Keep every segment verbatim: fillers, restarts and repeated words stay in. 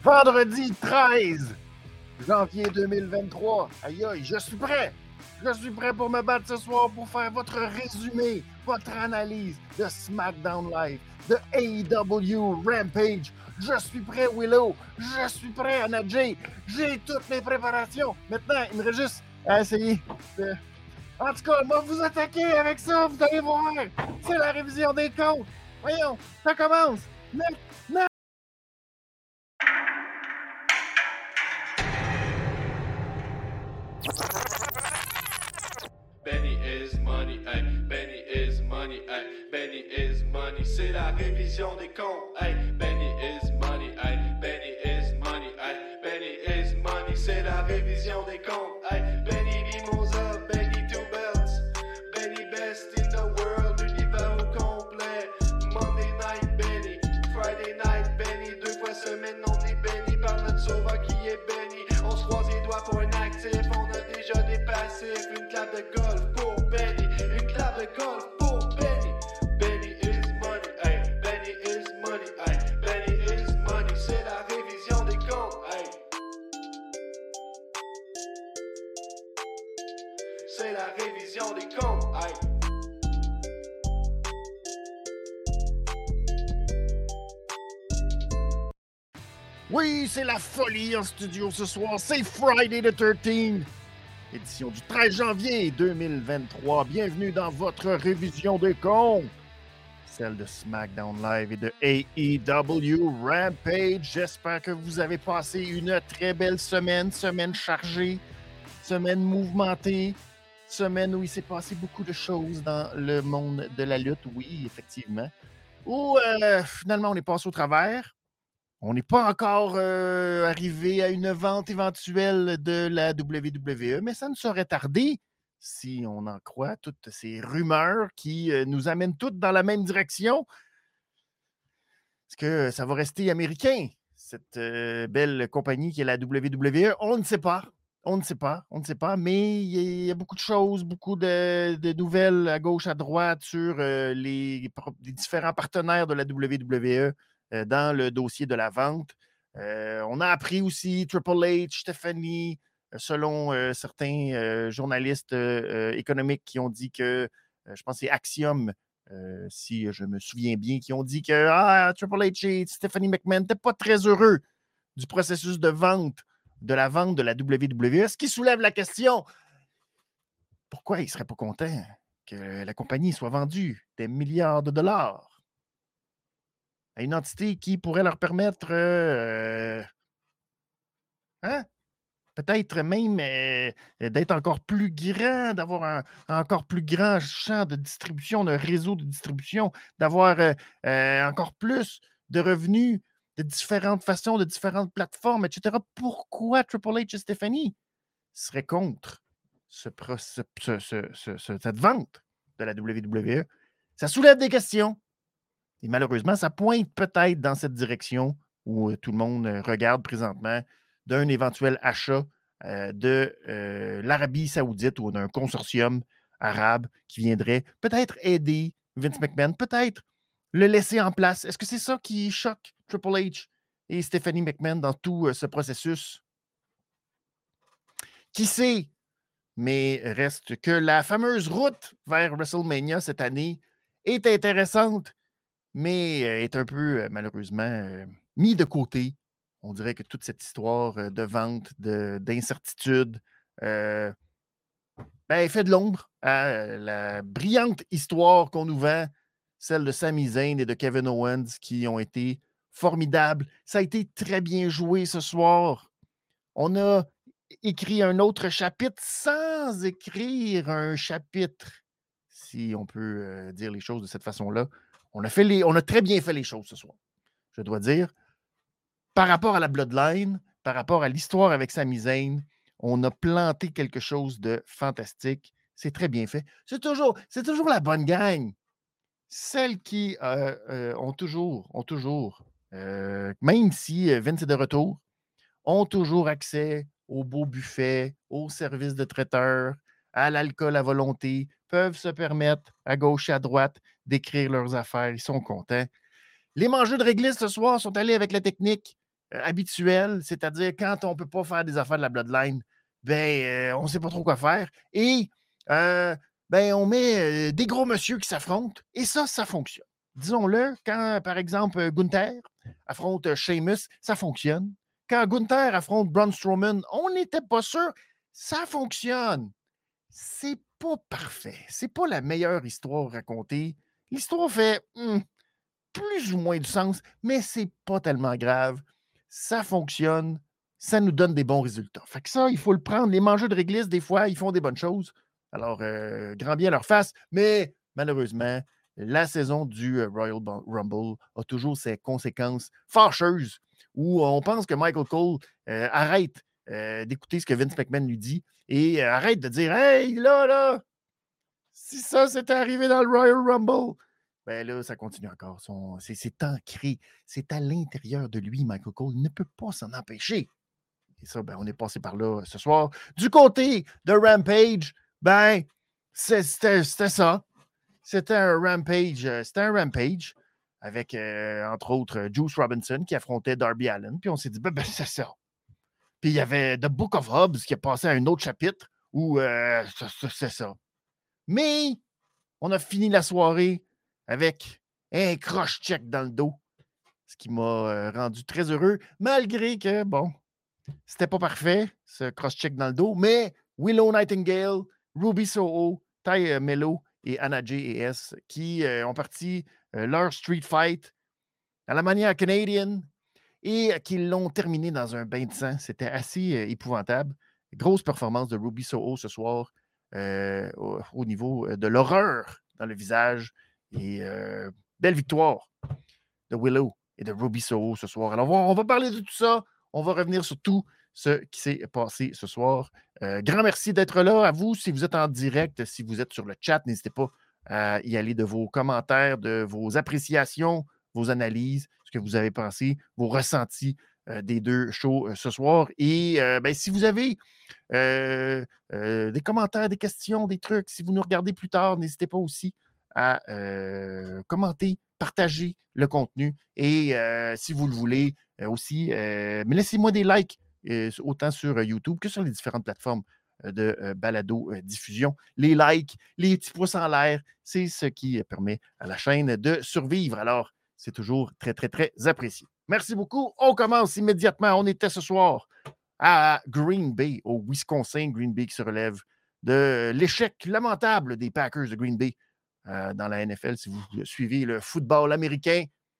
Vendredi treize janvier deux mille vingt-trois. Aïe aïe, je suis prêt. Je suis prêt pour me battre ce soir pour faire votre résumé, votre analyse de SmackDown Live, de A E W Rampage. Je suis prêt, Willow. Je suis prêt, Anna Jay. J'ai toutes mes préparations. Maintenant, il me reste juste à essayer de... En tout cas, moi, vous attaquez avec ça, vous allez voir. C'est la révision des comptes. Voyons, ça commence. Maintenant. Benny is money, hey, Benny is money, hey, Benny is money, c'est la révision des comptes, hey, Benny is money, hey, Benny is money, hey, Benny is money, c'est la révision des comptes, hey, Benny Mimosa, Benny Two Belts, Benny best in the world, l'univers au complet, Monday night Benny, Friday night Benny, deux fois semaine on est béni par notre sauveur qui est Benny, on se croise les doigts pour un actif, on a déjà des passifs, une clap de golf pour Benny, une clap de golf pour Benny. Benny is money, hey, Benny is money, hey, Benny is money, c'est la révision des comptes, hey. C'est la révision des comptes, hey. Oui, c'est la folie en studio ce soir. C'est Friday the thirteenth. Édition du treize janvier deux mille vingt-trois. Bienvenue dans votre révision des comptes. Celle de SmackDown Live et de A E W Rampage. J'espère que vous avez passé une très belle semaine. Semaine chargée, semaine mouvementée, semaine où il s'est passé beaucoup de choses dans le monde de la lutte. Oui, effectivement. Où euh, finalement on est passé au travers. On n'est pas encore euh, arrivé à une vente éventuelle de la W W E, mais ça ne saurait tarder si on en croit toutes ces rumeurs qui euh, nous amènent toutes dans la même direction. Est-ce que ça va rester américain, cette euh, belle compagnie qui est la W W E? On ne sait pas. On ne sait pas. On ne sait pas, mais il y a beaucoup de choses, beaucoup de, de nouvelles à gauche, à droite sur euh, les, les différents partenaires de la W W E. Euh, dans le dossier de la vente. Euh, on a appris aussi Triple H, Stephanie, euh, selon euh, certains euh, journalistes euh, économiques qui ont dit que, euh, je pense que c'est Axiom, euh, si je me souviens bien, qui ont dit que ah, Triple H et Stephanie McMahon n'étaient pas très heureux du processus de vente, de la vente de la W W E, ce qui soulève la question, pourquoi ils ne seraient pas contents que la compagnie soit vendue des milliards de dollars à une entité qui pourrait leur permettre euh, hein, peut-être même euh, d'être encore plus grand, d'avoir un, un encore plus grand champ de distribution, de réseau de distribution, d'avoir euh, euh, encore plus de revenus de différentes façons, de différentes plateformes, et cetera. Pourquoi Triple H et Stephanie seraient contre ce, ce, ce, ce, ce, cette vente de la W W E? Ça soulève des questions. Et malheureusement, ça pointe peut-être dans cette direction où euh, tout le monde euh, regarde présentement d'un éventuel achat euh, de euh, l'Arabie Saoudite ou d'un consortium arabe qui viendrait peut-être aider Vince McMahon, peut-être le laisser en place. Est-ce que c'est ça qui choque Triple H et Stephanie McMahon dans tout euh, ce processus? Qui sait? Mais reste que la fameuse route vers WrestleMania cette année est intéressante, mais est un peu, malheureusement, mis de côté. On dirait que toute cette histoire de vente, de, d'incertitude, euh, ben, fait de l'ombre à la brillante histoire qu'on nous vend, celle de Sami Zayn et de Kevin Owens, qui ont été formidables. Ça a été très bien joué ce soir. On a écrit un autre chapitre sans écrire un chapitre, si on peut euh, dire les choses de cette façon-là. On a, fait les, on a très bien fait les choses ce soir, je dois dire. Par rapport à la Bloodline, par rapport à l'histoire avec Sami Zayn, on a planté quelque chose de fantastique. C'est très bien fait. C'est toujours, c'est toujours la bonne gang. Celles qui euh, euh, ont toujours, ont toujours euh, même si Vince est de retour, ont toujours accès au beau buffet, au service de traiteur, à l'alcool à volonté, peuvent se permettre à gauche et à droite d'écrire leurs affaires. Ils sont contents. Les mangeux de réglisse ce soir sont allés avec la technique euh, habituel, c'est-à-dire quand on ne peut pas faire des affaires de la Bloodline, ben, euh, on ne sait pas trop quoi faire. Et euh, ben, on met euh, des gros monsieur qui s'affrontent, et ça, ça fonctionne. Disons-le, quand, par exemple, Gunther affronte Sheamus, ça fonctionne. Quand Gunther affronte Braun Strowman, on n'était pas sûr, ça fonctionne. C'est pas parfait. C'est pas la meilleure histoire racontée. L'histoire fait hmm, plus ou moins du sens, mais c'est pas tellement grave. Ça fonctionne, ça nous donne des bons résultats. Fait que ça, il faut le prendre. Les mangeurs de réglisse, des fois, ils font des bonnes choses. Alors, euh, grand bien leur face, mais malheureusement, la saison du euh, Royal Rumble a toujours ses conséquences fâcheuses où on pense que Michael Cole euh, arrête euh, d'écouter ce que Vince McMahon lui dit et euh, arrête de dire « Hey, là, là, si ça s'était arrivé dans le Royal Rumble, ben là, ça continue encore. Son, c'est, c'est ancré. C'est à l'intérieur de lui, Michael Cole. Il ne peut pas s'en empêcher. Et ça, ben, on est passé par là ce soir. Du côté de Rampage, ben, c'est, c'était, c'était ça. C'était un Rampage. euh, C'était un Rampage avec, euh, entre autres, Juice Robinson qui affrontait Darby Allin. Puis on s'est dit, ben, ben c'est ça. Puis il y avait The Book of Hobbs qui est passé à un autre chapitre où euh, c'est, c'est ça. Mais on a fini la soirée avec un croche-check dans le dos, ce qui m'a euh, rendu très heureux, malgré que, bon, c'était pas parfait, ce cross-check dans le dos, mais Willow Nightingale, Ruby Soho, Ty euh, Mello et Anna J et S qui euh, ont parti euh, leur street fight à la manière canadienne et qui l'ont terminé dans un bain de sang. C'était assez euh, épouvantable. Grosse performance de Ruby Soho ce soir euh, au, au niveau de l'horreur dans le visage. Et euh, belle victoire de Willow et de Ruby Soho ce soir. Alors, on va, on va parler de tout ça. On va revenir sur tout ce qui s'est passé ce soir. Euh, grand merci d'être là à vous. Si vous êtes en direct, si vous êtes sur le chat, n'hésitez pas à y aller de vos commentaires, de vos appréciations, vos analyses, ce que vous avez pensé, vos ressentis euh, des deux shows euh, ce soir. Et euh, ben, si vous avez euh, euh, des commentaires, des questions, des trucs, si vous nous regardez plus tard, n'hésitez pas aussi à euh, commenter, partager le contenu et euh, si vous le voulez euh, aussi, euh, mais laissez-moi des likes euh, autant sur euh, YouTube que sur les différentes plateformes euh, de euh, balado-diffusion. Euh, les likes, les petits pouces en l'air, c'est ce qui permet à la chaîne de survivre. Alors, c'est toujours très, très, très apprécié. Merci beaucoup. On commence immédiatement. On était ce soir à Green Bay, au Wisconsin. Green Bay qui se relève de l'échec lamentable des Packers de Green Bay euh, dans la N F L. Si vous suivez le football américain,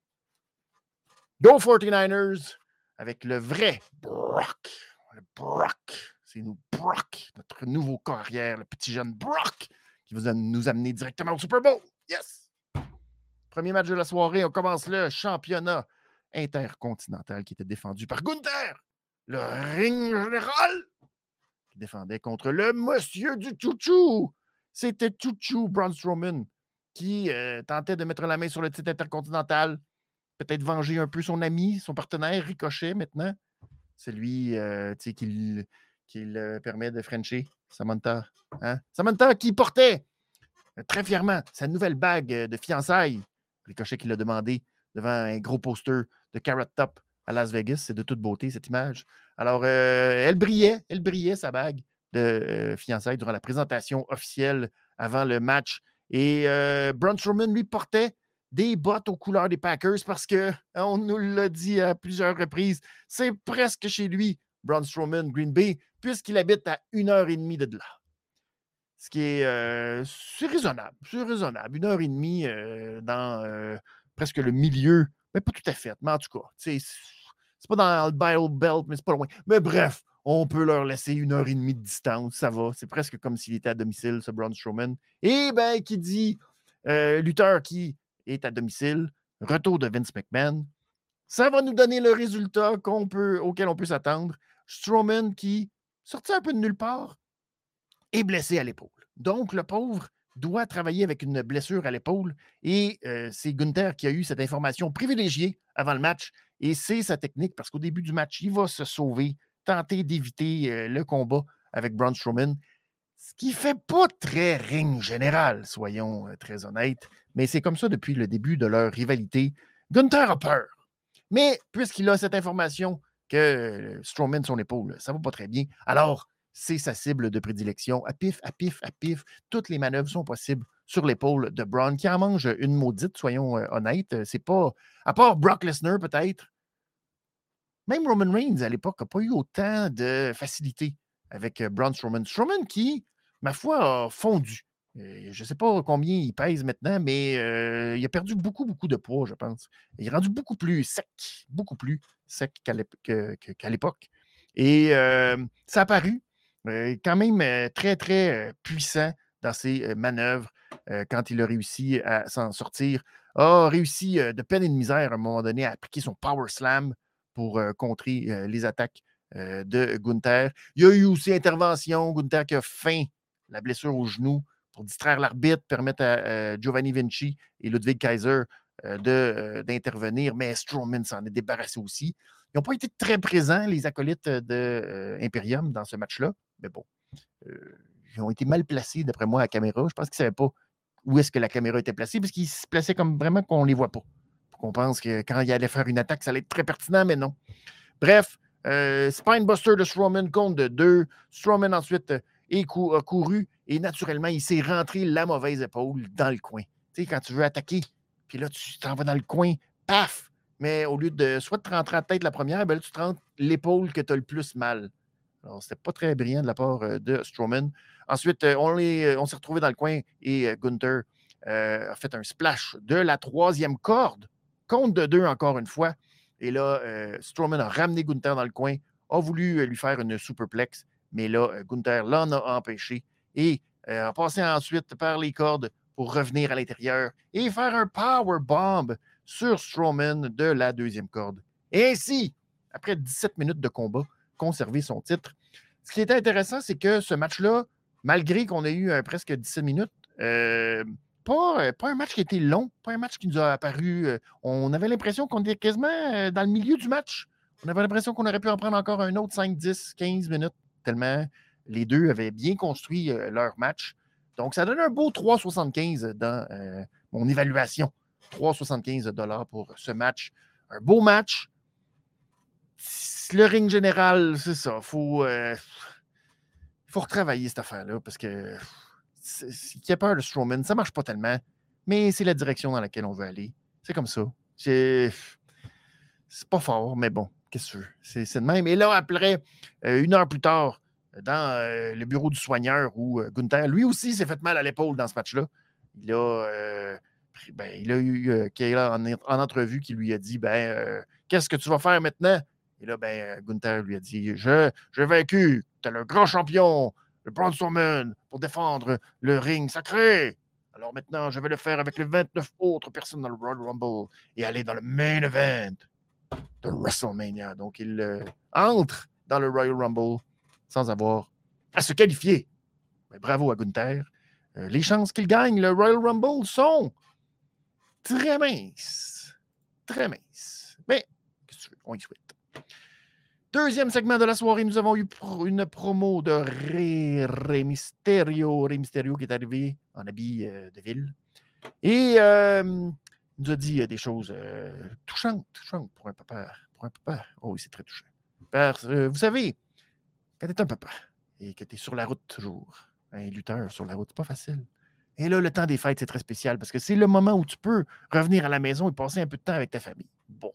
Go forty-niners avec le vrai Brock. Le Brock. C'est nous, Brock, notre nouveau carrière, le petit jeune Brock, qui va nous amener directement au Super Bowl. Yes! Premier match de la soirée, on commence le championnat intercontinental qui était défendu par Gunther, le ring général, qui défendait contre le monsieur du chouchou. C'était Chouchou Braun Strowman qui euh, tentait de mettre la main sur le titre intercontinental, peut-être venger un peu son ami, son partenaire Ricochet maintenant. C'est lui euh, qui, qui le permet de frencher Samantha. Hein? Samantha qui portait euh, très fièrement sa nouvelle bague de fiançailles. Ricochet qui l'a demandé devant un gros poster de Carrot Top à Las Vegas. C'est de toute beauté, cette image. Alors, euh, elle brillait, elle brillait, sa bague de euh, fiançailles durant la présentation officielle avant le match. Et euh, Braun Strowman, lui, portait des bottes aux couleurs des Packers parce qu'on nous l'a dit à plusieurs reprises, c'est presque chez lui, Braun Strowman, Green Bay, puisqu'il habite à une heure et demie de là. Ce qui est, euh, c'est raisonnable, c'est raisonnable. Une heure et demie euh, dans euh, presque le milieu, mais pas tout à fait, mais en tout cas, c'est, c'est pas dans le Bible Belt, mais c'est pas loin. Mais bref, on peut leur laisser une heure et demie de distance, ça va. C'est presque comme s'il était à domicile, ce Braun Strowman. Et bien, qui dit euh, lutteur qui est à domicile, retour de Vince McMahon, ça va nous donner le résultat qu'on peut, auquel on peut s'attendre. Strowman qui sortit un peu de nulle part est blessé à l'épaule. Donc, le pauvre doit travailler avec une blessure à l'épaule et euh, c'est Gunther qui a eu cette information privilégiée avant le match et c'est sa technique parce qu'au début du match, il va se sauver, tenter d'éviter euh, le combat avec Braun Strowman, ce qui ne fait pas très ring général, soyons euh, très honnêtes, mais c'est comme ça depuis le début de leur rivalité. Gunther a peur. Mais puisqu'il a cette information que Strowman, son épaule, ça ne va pas très bien, alors c'est sa cible de prédilection. À pif, à pif, à pif, toutes les manœuvres sont possibles sur l'épaule de Braun, qui en mange une maudite, soyons euh, honnêtes. C'est pas, à part Brock Lesnar peut-être, même Roman Reigns à l'époque n'a pas eu autant de facilité avec euh, Braun Strowman. Strowman qui, ma foi, a fondu. Euh, je ne sais pas combien il pèse maintenant, mais euh, il a perdu beaucoup, beaucoup de poids, je pense. Il est rendu beaucoup plus sec, beaucoup plus sec qu'à l'ép- que- que- qu'à l'époque. Et euh, ça a paru euh, quand même euh, très, très euh, puissant dans ses euh, manœuvres euh, quand il a réussi à s'en sortir. A réussi euh, de peine et de misère à un moment donné à appliquer son power slam pour euh, contrer euh, les attaques euh, de Gunther. Il y a eu aussi intervention. Gunther qui a feint la blessure au genou pour distraire l'arbitre, permettre à euh, Giovanni Vinci et Ludwig Kaiser euh, de, euh, d'intervenir, mais Strowman s'en est débarrassé aussi. Ils n'ont pas été très présents, les acolytes de euh, Imperium, dans ce match-là, mais bon, euh, ils ont été mal placés, d'après moi, à la caméra. Je pense qu'ils ne savaient pas où est-ce que la caméra était placée, parce qu'ils se plaçaient comme vraiment qu'on ne les voit pas. On pense que quand il allait faire une attaque, ça allait être très pertinent, mais non. Bref, euh, Spinebuster de Strowman compte de deux. Strowman ensuite euh, est cou- a couru et naturellement, il s'est rentré la mauvaise épaule dans le coin. Tu sais, quand tu veux attaquer, puis là, tu t'en vas dans le coin, paf! Mais au lieu de soit de te rentrer à la tête la première, ben là, tu te rentres l'épaule que tu as le plus mal. Alors, c'était pas très brillant de la part euh, de Strowman. Ensuite, euh, on, les, on s'est retrouvé dans le coin et euh, Gunther euh, a fait un splash de la troisième corde. Compte de deux encore une fois. Et là, euh, Strowman a ramené Gunther dans le coin, a voulu euh, lui faire une superplex, mais là, euh, Gunther l'en a empêché et euh, a passé ensuite par les cordes pour revenir à l'intérieur et faire un power bomb sur Strowman de la deuxième corde. Et ainsi, après dix-sept minutes de combat, conserver son titre. Ce qui était intéressant, c'est que ce match-là, malgré qu'on ait eu euh, presque dix-sept minutes, euh, pas, euh, pas un match qui était long, pas un match qui nous a apparu. Euh, on avait l'impression qu'on était quasiment euh, dans le milieu du match. On avait l'impression qu'on aurait pu en prendre encore un autre cinq, dix, quinze minutes, tellement les deux avaient bien construit euh, leur match. Donc, ça donne un beau trois virgule soixante-quinze dans euh, mon évaluation. trois virgule soixante-quinze pour ce match. Un beau match. Le ring général, c'est ça. Il faut, euh, faut retravailler cette affaire-là parce que qui a peur de Strowman, ça ne marche pas tellement, mais c'est la direction dans laquelle on veut aller. C'est comme ça. C'est, c'est pas fort, mais bon, qu'est-ce que tu veux? C'est, c'est de même. Et là, après, euh, une heure plus tard, dans euh, le bureau du soigneur où euh, Gunther, lui aussi, s'est fait mal à l'épaule dans ce match-là. Il a, euh, ben, il a eu euh, Kayla en, en entrevue qui lui a dit ben, euh, qu'est-ce que tu vas faire maintenant? Et là, ben, Gunther lui a dit Je, j'ai vaincu, t'es le grand champion, le Braun Strowman, pour défendre le ring sacré. Alors maintenant, je vais le faire avec les vingt-neuf autres personnes dans le Royal Rumble et aller dans le main event de WrestleMania. Donc, il euh, entre dans le Royal Rumble sans avoir à se qualifier. Mais bravo à Gunther. Euh, les chances qu'il gagne le Royal Rumble sont très minces. Très minces. Mais, qu'est-ce que tu veux? On y souhaite. Deuxième segment de la soirée, nous avons eu une promo de Rey, Rey Mysterio. Rey Mysterio qui est arrivé en habit euh, de ville. Et euh, nous a dit euh, des choses euh, touchantes, touchantes pour un papa. Pour un papa. Oh oui, c'est très touchant. Parce, euh, vous savez, quand tu es un papa et que tu es sur la route toujours, un lutteur sur la route, c'est pas facile. Et là, le temps des fêtes, c'est très spécial parce que c'est le moment où tu peux revenir à la maison et passer un peu de temps avec ta famille. Bon.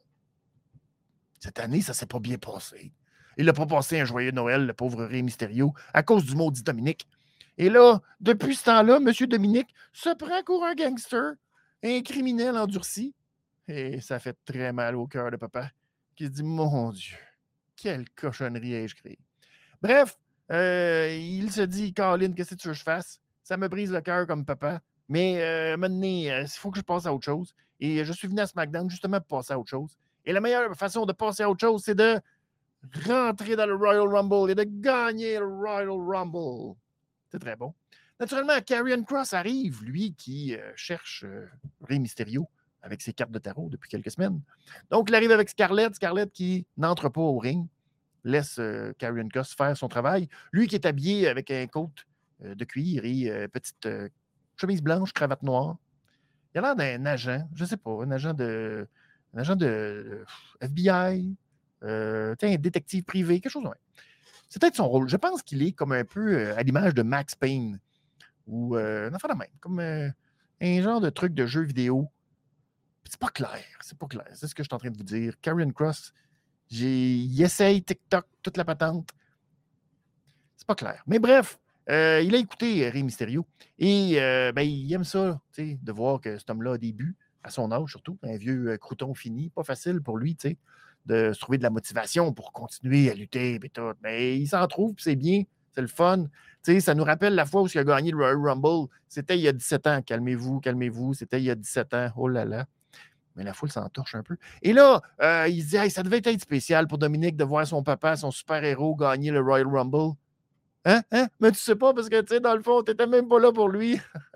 Cette année, ça ne s'est pas bien passé. Il n'a pas passé un joyeux Noël, le pauvre Rey Mysterio, à cause du maudit Dominique. Et là, depuis ce temps-là, M. Dominique se prend pour un gangster, un criminel endurci. Et ça fait très mal au cœur de papa, qui se dit, mon Dieu, quelle cochonnerie ai-je créée. Bref, euh, il se dit, Colin, qu'est-ce que tu veux que je fasse? Ça me brise le cœur comme papa. Mais euh, maintenant, il faut que je passe à autre chose. Et je suis venu à SmackDown justement pour passer à autre chose. Et la meilleure façon de passer à autre chose, c'est de rentrer dans le Royal Rumble et de gagner le Royal Rumble. C'est très bon. Naturellement, Karrion Kross arrive, lui qui euh, cherche euh, Rey Mysterio avec ses cartes de tarot depuis quelques semaines. Donc, il arrive avec Scarlett. Scarlett qui n'entre pas au ring, laisse euh, Karrion Kross faire son travail. Lui qui est habillé avec un coat euh, de cuir et euh, petite euh, chemise blanche, cravate noire. Il a l'air d'un agent, je ne sais pas, un agent de un agent de F B I, euh, un détective privé, quelque chose de même. C'est peut-être son rôle. Je pense qu'il est comme un peu euh, à l'image de Max Payne ou euh, un enfant de même, comme euh, un genre de truc de jeu vidéo. C'est pas clair, c'est pas clair. C'est ce que je suis en train de vous dire. Karrion Kross, j'ai... il essaye TikTok, toute la patente. C'est pas clair. Mais bref, euh, il a écouté Rey Mysterio et euh, ben, il aime ça, de voir que cet homme-là a des buts, à son âge surtout, un vieux euh, crouton fini. Pas facile pour lui, tu sais, de se trouver de la motivation pour continuer à lutter et tout. Mais il s'en trouve, c'est bien, c'est le fun. Tu sais, ça nous rappelle la fois où il a gagné le Royal Rumble. C'était il y a dix-sept ans. Calmez-vous, calmez-vous. C'était il y a dix-sept ans. Oh là là. Mais la foule s'entorche un peu. Et là, euh, il se dit, hey, ça devait être spécial pour Dominique de voir son papa, son super-héros, gagner le Royal Rumble. Hein? Hein? Mais tu sais pas, parce que, tu sais, dans le fond, tu n'étais même pas là pour lui.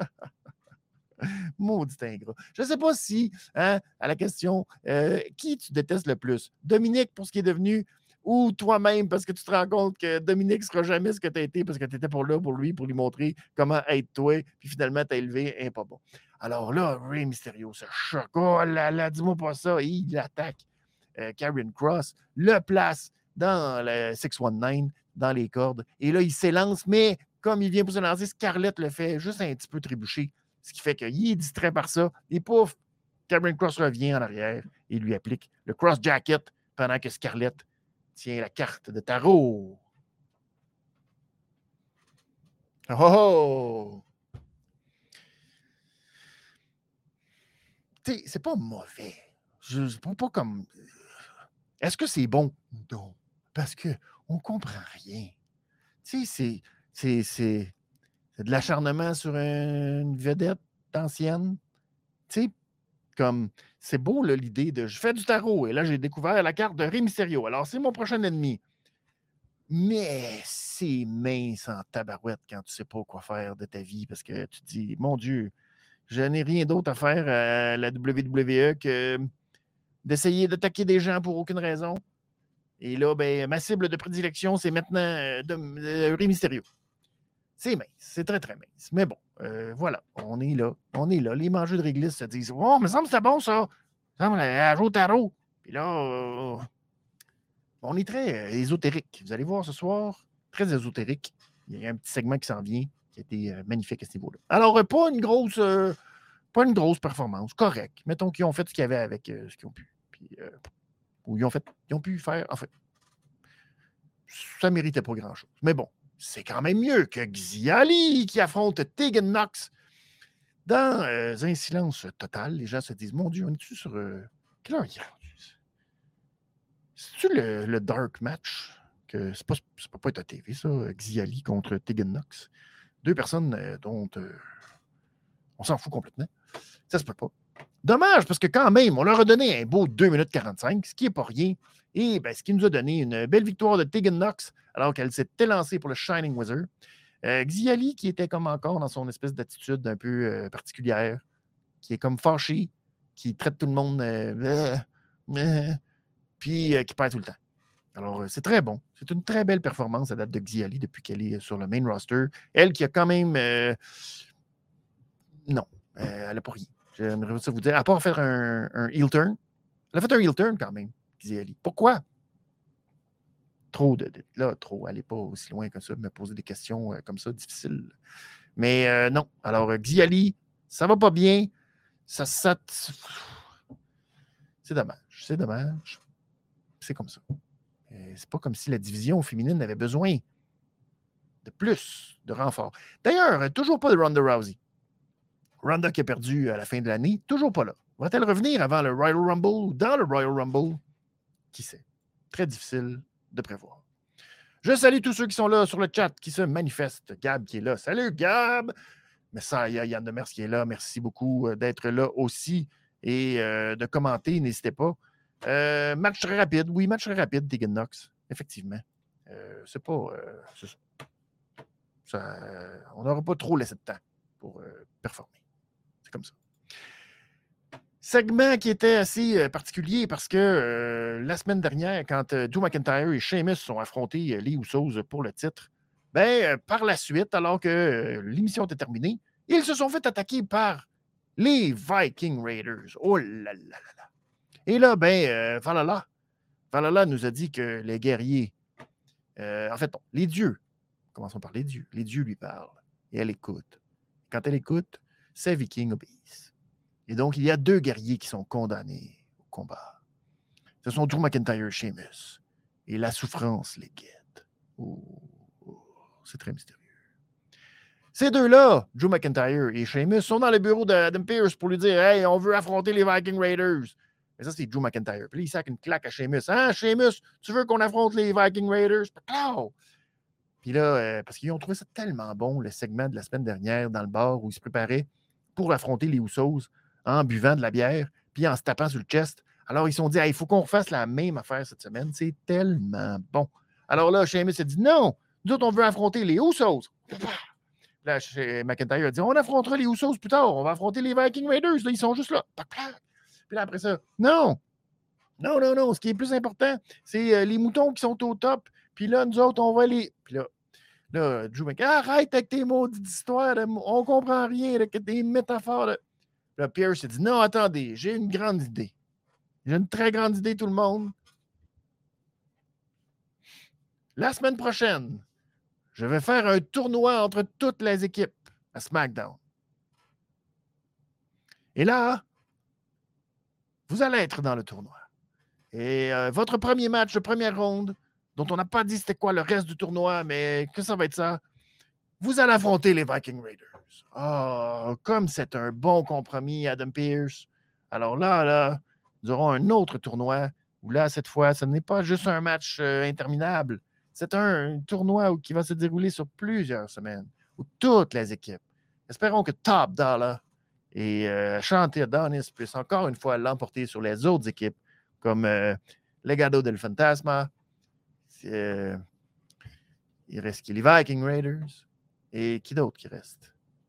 Maudit ingrat. Je ne sais pas si, hein, à la question, euh, qui tu détestes le plus? Dominique pour ce qui est devenu ou toi-même parce que tu te rends compte que Dominique ne sera jamais ce que tu as été parce que tu étais pour là pour lui, pour lui montrer comment être toi, puis finalement, tu as élevé un pas bon. Alors là, Rey Mysterio se choque. Oh là là, dis-moi pas ça. Et il attaque euh, Karrion Kross, le place dans le six cent dix-neuf, dans les cordes. Et là, il s'élance, mais comme il vient pour se lancer, Scarlett le fait juste un petit peu trébucher. Ce qui fait qu'il est distrait par ça. Et pouf, Karrion Kross revient en arrière et lui applique le cross jacket pendant que Scarlett tient la carte de tarot. Oh! Tu sais, c'est pas mauvais. Je, je pas, pas comme... Est-ce que c'est bon? Non. Parce qu'on comprend rien. Tu sais, c'est, c'est, c'est, c'est de l'acharnement sur une vedette ancienne. Tu sais, comme, c'est beau, là, l'idée de je fais du tarot et là, j'ai découvert la carte de Rey Mysterio. Alors, c'est mon prochain ennemi. Mais c'est mince en tabarouette quand tu ne sais pas quoi faire de ta vie parce que tu te dis, mon Dieu, je n'ai rien d'autre à faire à la W W E que d'essayer d'attaquer des gens pour aucune raison. Et là, ben, ma cible de prédilection, c'est maintenant euh, de, de Rey Mysterio. C'est mince, c'est très, très mince. Mais bon, euh, voilà, on est là, on est là. Les mangeux de réglisse se disent « Oh, me semble que c'est bon, ça! Ça me semble elle joue au tarot. » Puis là, euh, on est très euh, ésotérique. Vous allez voir ce soir, très ésotérique. Il y a un petit segment qui s'en vient, qui a été euh, magnifique à ce niveau-là. Alors, euh, pas une grosse euh, pas une grosse performance, correct. Mettons qu'ils ont fait ce qu'il y avait avec euh, ce qu'ils ont pu. Puis, euh, ou ils ont fait, ils ont pu faire, en fait, ça ne méritait pas grand-chose. Mais bon, c'est quand même mieux que Xiali qui affronte Tegan Knox dans euh, un silence total. Les gens se disent, mon Dieu, on est-tu sur... Euh, quelle heure il est? C'est-tu le, le dark match? Que c'est pas, ça peut pas être à T V, ça, Xiali contre Tegan Knox. Deux personnes euh, dont euh, on s'en fout complètement. Ça se peut pas. Dommage, parce que quand même, on leur a donné un beau deux minutes quarante-cinq, ce qui n'est pas rien. Et ben, ce qui nous a donné une belle victoire de Tegan Knox, alors qu'elle s'était lancée pour le Shining Wizard. Euh, Xiali, qui était comme encore dans son espèce d'attitude un peu euh, particulière, qui est comme fâché, qui traite tout le monde, euh, euh, euh, puis euh, qui perd tout le temps. Alors, euh, c'est très bon. C'est une très belle performance à date de Xiali depuis qu'elle est sur le main roster. Elle qui a quand même... Euh, non, euh, elle n'a pas rien. J'aimerais ça vous dire, à part faire un, un heel turn, elle a fait un heel turn quand même, Xiali. Pourquoi? Trop de, de. Là, trop. Allez pas aussi loin que ça, me poser des questions euh, comme ça, difficiles. Mais euh, non. Alors, euh, Xiali, ça va pas bien. Ça, ça. C'est dommage. C'est dommage. C'est comme ça. Et c'est pas comme si la division féminine avait besoin de plus de renfort. D'ailleurs, toujours pas de Ronda Rousey. Ronda qui a perdu à la fin de l'année, toujours pas là. Va-t-elle revenir avant le Royal Rumble ou dans le Royal Rumble? Qui sait? Très difficile de prévoir. Je salue tous ceux qui sont là sur le chat, qui se manifestent. Gab qui est là. Salut Gab! Mais ça, il y a Yann Demers qui est là. Merci beaucoup d'être là aussi et euh, de commenter. N'hésitez pas. Euh, match très rapide. Oui, match très rapide, Tegan Knox. Effectivement. Euh, c'est pas... Euh, c'est ça. Ça, euh, on n'aura pas trop laissé de temps pour euh, performer. C'est comme ça. Segment qui était assez euh, particulier parce que euh, la semaine dernière, quand euh, Drew McIntyre et Sheamus sont affrontés euh, les Usos pour le titre, ben, euh, par la suite, alors que euh, l'émission était terminée, ils se sont fait attaquer par les Viking Raiders. Oh là là là là. Et là, ben, euh, Valhalla, Valhalla nous a dit que les guerriers, euh, en fait, non, les dieux, commençons par les dieux, les dieux lui parlent et elle écoute. Quand elle écoute, ces Vikings obéissent. Et donc, il y a deux guerriers qui sont condamnés au combat. Ce sont Drew McIntyre et Sheamus. Et la souffrance les guette. Oh, oh, c'est très mystérieux. Ces deux-là, Drew McIntyre et Sheamus, sont dans le bureau d'Adam Pearce pour lui dire « Hey, on veut affronter les Viking Raiders. » Mais ça, c'est Drew McIntyre. Puis là, il sac une claque à Sheamus. « Hein, Sheamus, tu veux qu'on affronte les Viking Raiders? » Puis là, euh, parce qu'ils ont trouvé ça tellement bon, le segment de la semaine dernière dans le bar où ils se préparaient pour affronter les Usos en buvant de la bière puis en se tapant sur le chest. Alors, ils se sont dit, il hey, faut qu'on refasse la même affaire cette semaine. C'est tellement bon. Alors là, Sheamus a dit, non, nous autres, on veut affronter les Usos. Là, McIntyre a dit, on affrontera les Usos plus tard. On va affronter les Viking Raiders. Là, ils sont juste là. Puis là, après ça, non, non, non, non. Ce qui est plus important, c'est euh, les moutons qui sont au top. Puis là, nous autres, on va les... Puis là, là Drew McIntyre, arrête avec tes maudites histoires. De... On ne comprend rien. Là, des métaphores. Là, là Pierce a dit, non, attendez, j'ai une grande idée. J'ai une très grande idée, tout le monde. La semaine prochaine, je vais faire un tournoi entre toutes les équipes à SmackDown. Et là, vous allez être dans le tournoi. Et euh, votre premier match de première ronde, dont on n'a pas dit c'était quoi le reste du tournoi, mais que ça va être ça, vous allez affronter les Viking Raiders. Oh, comme c'est un bon compromis, Adam Pearce. Alors là, là, nous aurons un autre tournoi où là, cette fois, ce n'est pas juste un match euh, interminable. C'est un, un tournoi où, qui va se dérouler sur plusieurs semaines, où toutes les équipes. Espérons que Top Dollar et euh, Shanty Adonis puissent encore une fois l'emporter sur les autres équipes, comme euh, Legado del Fantasma. Euh, il reste qui? Les Viking Raiders. Et qui d'autre qui reste?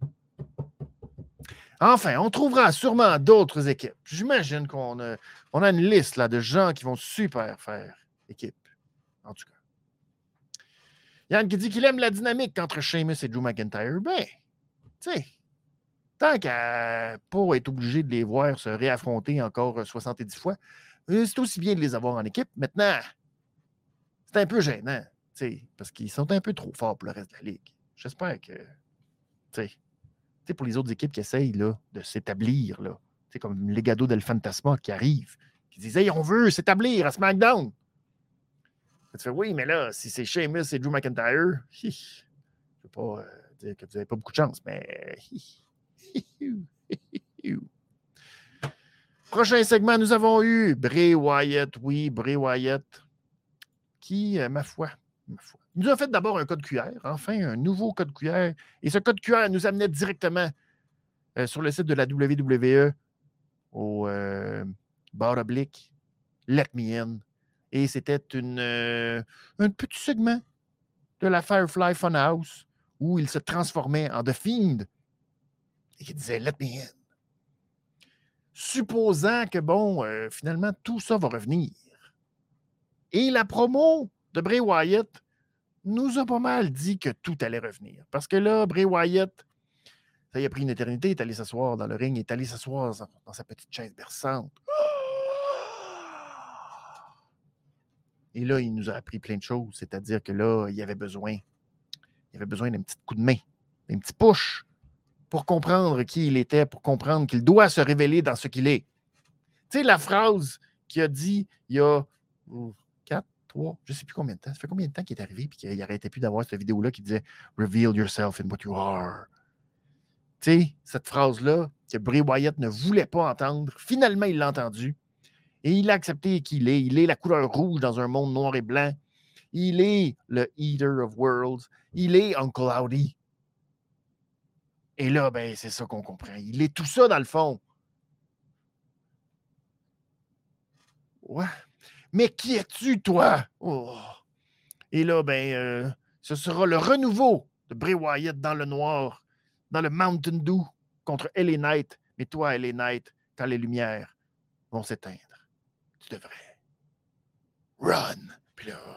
Enfin, on trouvera sûrement d'autres équipes. J'imagine qu'on a, on a une liste là, de gens qui vont super faire équipe. En tout cas. Yann qui dit qu'il aime la dynamique entre Sheamus et Drew McIntyre. Ben, tu sais, tant qu'à pas être obligé de les voir se réaffronter encore soixante-dix fois, c'est aussi bien de les avoir en équipe. Maintenant, c'est un peu gênant, tu sais, parce qu'ils sont un peu trop forts pour le reste de la ligue. J'espère que, tu sais, tu sais, pour les autres équipes qui essayent là, de s'établir, là, tu sais, comme Legado del Fantasma qui arrive, qui disent « Hey, on veut s'établir à SmackDown! » Tu fais « Oui, mais là, si c'est Sheamus et Drew McIntyre, hi, je ne veux pas euh, dire que vous n'avez pas beaucoup de chance, mais... Hi, hi, hi, hi. Prochain segment, nous avons eu Bray Wyatt, oui, Bray Wyatt, qui, euh, ma foi, ma foi, nous a fait d'abord un code Q R, enfin, un nouveau code Q R. Et ce code Q R nous amenait directement euh, sur le site de la W W E au euh, barre oblique Let Me In. Et c'était une, euh, un petit segment de la Firefly Funhouse où il se transformait en The Fiend et qui disait Let Me In. Supposant que, bon, euh, finalement, tout ça va revenir. Et la promo de Bray Wyatt nous a pas mal dit que tout allait revenir. Parce que là, Bray Wyatt, ça y a pris une éternité, il est allé s'asseoir dans le ring, il est allé s'asseoir dans sa petite chaise berçante. Et là, il nous a appris plein de choses. C'est-à-dire que là, il avait besoin, il avait besoin d'un petit coup de main, d'un petit push pour comprendre qui il était, pour comprendre qu'il doit se révéler dans ce qu'il est. Tu sais, la phrase qu'il a dit il y a quatre, trois, je ne sais plus combien de temps. Ça fait combien de temps qu'il est arrivé et qu'il n'arrêtait plus d'avoir cette vidéo-là qui disait « Reveal yourself in what you are ». Tu sais, cette phrase-là que Bray Wyatt ne voulait pas entendre, finalement, il l'a entendu. Et il a accepté qui il est. Il est la couleur rouge dans un monde noir et blanc. Il est le Eater of Worlds. Il est Uncle Howdy. Et là, ben, c'est ça qu'on comprend. Il est tout ça dans le fond. Ouais. Mais qui es-tu, toi? Oh. Et là, ben, euh, ce sera le renouveau de Bray Wyatt dans le noir, dans le Mountain Dew contre L A Knight. Mais toi, L A Knight, quand les lumières vont s'éteindre, tu devrais run. Puis là...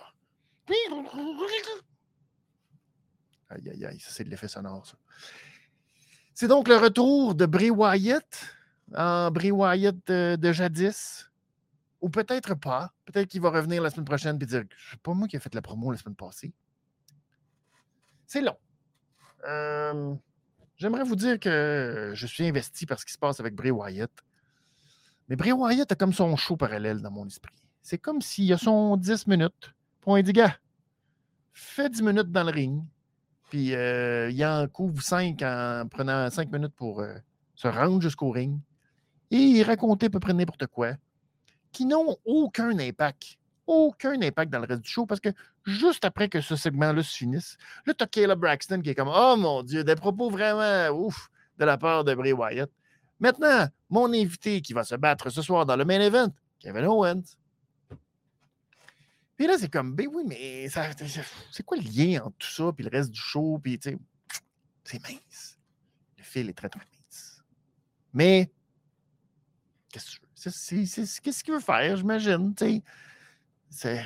Aïe, aïe, aïe, ça, c'est de l'effet sonore, ça. C'est donc le retour de Bray Wyatt, en Bray Wyatt de, de jadis. Ou peut-être pas. Peut-être qu'il va revenir la semaine prochaine et dire « C'est pas moi qui ai fait la promo la semaine passée. » C'est long. Euh, j'aimerais vous dire que je suis investi par ce qui se passe avec Bray Wyatt. Mais Bray Wyatt a comme son show parallèle dans mon esprit. C'est comme s'il a son dix minutes. Puis on lui dit « Gars, fais dix minutes dans le ring. » Puis euh, il en couvre cinq en prenant cinq minutes pour euh, se rendre jusqu'au ring. Et il racontait à peu près n'importe quoi. Qui n'ont aucun impact. Aucun impact dans le reste du show parce que juste après que ce segment-là se finisse, là, tu as Kayla Braxton qui est comme « Oh mon Dieu, des propos vraiment ouf de la part de Bray Wyatt. » Maintenant, mon invité qui va se battre ce soir dans le main event, Kevin Owens. Puis là, c'est comme, ben oui, mais ça, c'est quoi le lien entre tout ça puis le reste du show? Puis, tu sais, c'est mince. Le fil est très, très mince. Mais, qu'est-ce que tu veux? C'est, c'est, c'est, qu'est-ce qu'il veut faire, j'imagine, tu sais? C'est...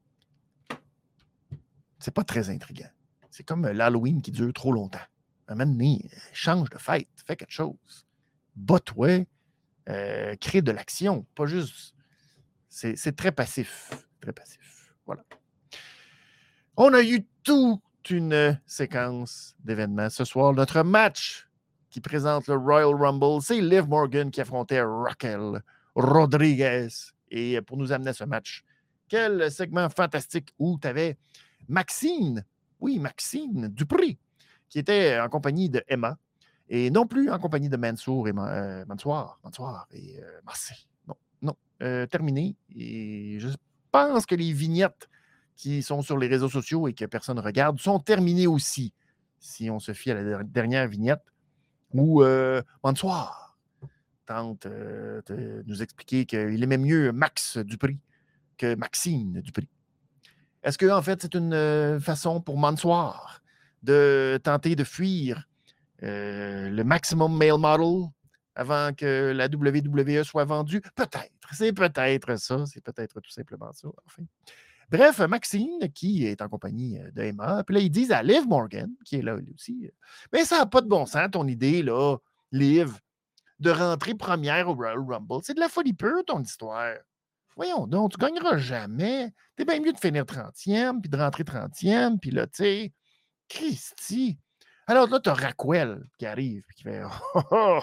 c'est pas très intriguant. C'est comme l'Halloween qui dure trop longtemps. À un moment donné, change de fête, fais quelque chose. Bat-toi, euh, crée de l'action, pas juste... C'est, c'est très passif, très passif. Voilà. On a eu toute une séquence d'événements ce soir. Notre match qui présente le Royal Rumble, c'est Liv Morgan qui affrontait Raquel Rodriguez. Et pour nous amener à ce match, quel segment fantastique où tu avais Maxine, oui, Maxine Dupri, qui était en compagnie de Emma, et non plus en compagnie de Mansour et euh, Mansour, Mansour et euh, Marseille. Non, non, euh, terminé. Et je pense que les vignettes qui sont sur les réseaux sociaux et que personne ne regarde sont terminées aussi, si on se fie à la dernière vignette, où euh, Mansour tente euh, de nous expliquer qu'il aimait mieux Max Dupri que Maxine Dupri. Est-ce que, en fait, c'est une euh, façon pour Mansour de tenter de fuir euh, le maximum male model avant que la W W E soit vendue? Peut-être. C'est peut-être ça. C'est peut-être tout simplement ça. Enfin. Bref, Maxine, qui est en compagnie de Emma, puis là, ils disent à Liv Morgan, qui est là lui aussi, mais ça n'a pas de bon sens, ton idée, là, Liv, de rentrer première au Royal Rumble. C'est de la folie pure, ton histoire. Voyons donc, tu ne gagneras jamais. T'es bien mieux de finir trentième, puis de rentrer trentième, puis là, tu sais, Christy. Alors là, tu as Raquel qui arrive, puis qui fait oh, oh.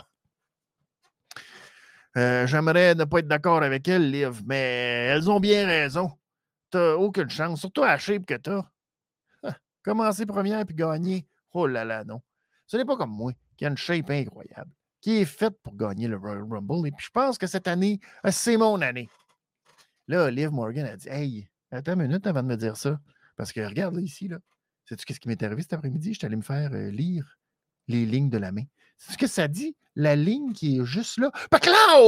Euh, J'aimerais ne pas être d'accord avec elle, Liv, mais elles ont bien raison. Tu n'as aucune chance, surtout à la shape que tu as. Ah, commencer première puis gagner, oh là là, non. Ce n'est pas comme moi, qui a une shape incroyable, qui est faite pour gagner le Royal Rumble, et puis je pense que cette année, c'est mon année. Là, Liv Morgan a dit « Hey, attends une minute avant de me dire ça. » Parce que regarde là, ici, là. Sais-tu qu'est-ce qui m'est arrivé cet après-midi? Je suis allé me faire euh, lire les lignes de la main. Sais-tu ce que ça dit? La ligne qui est juste là. Paclao!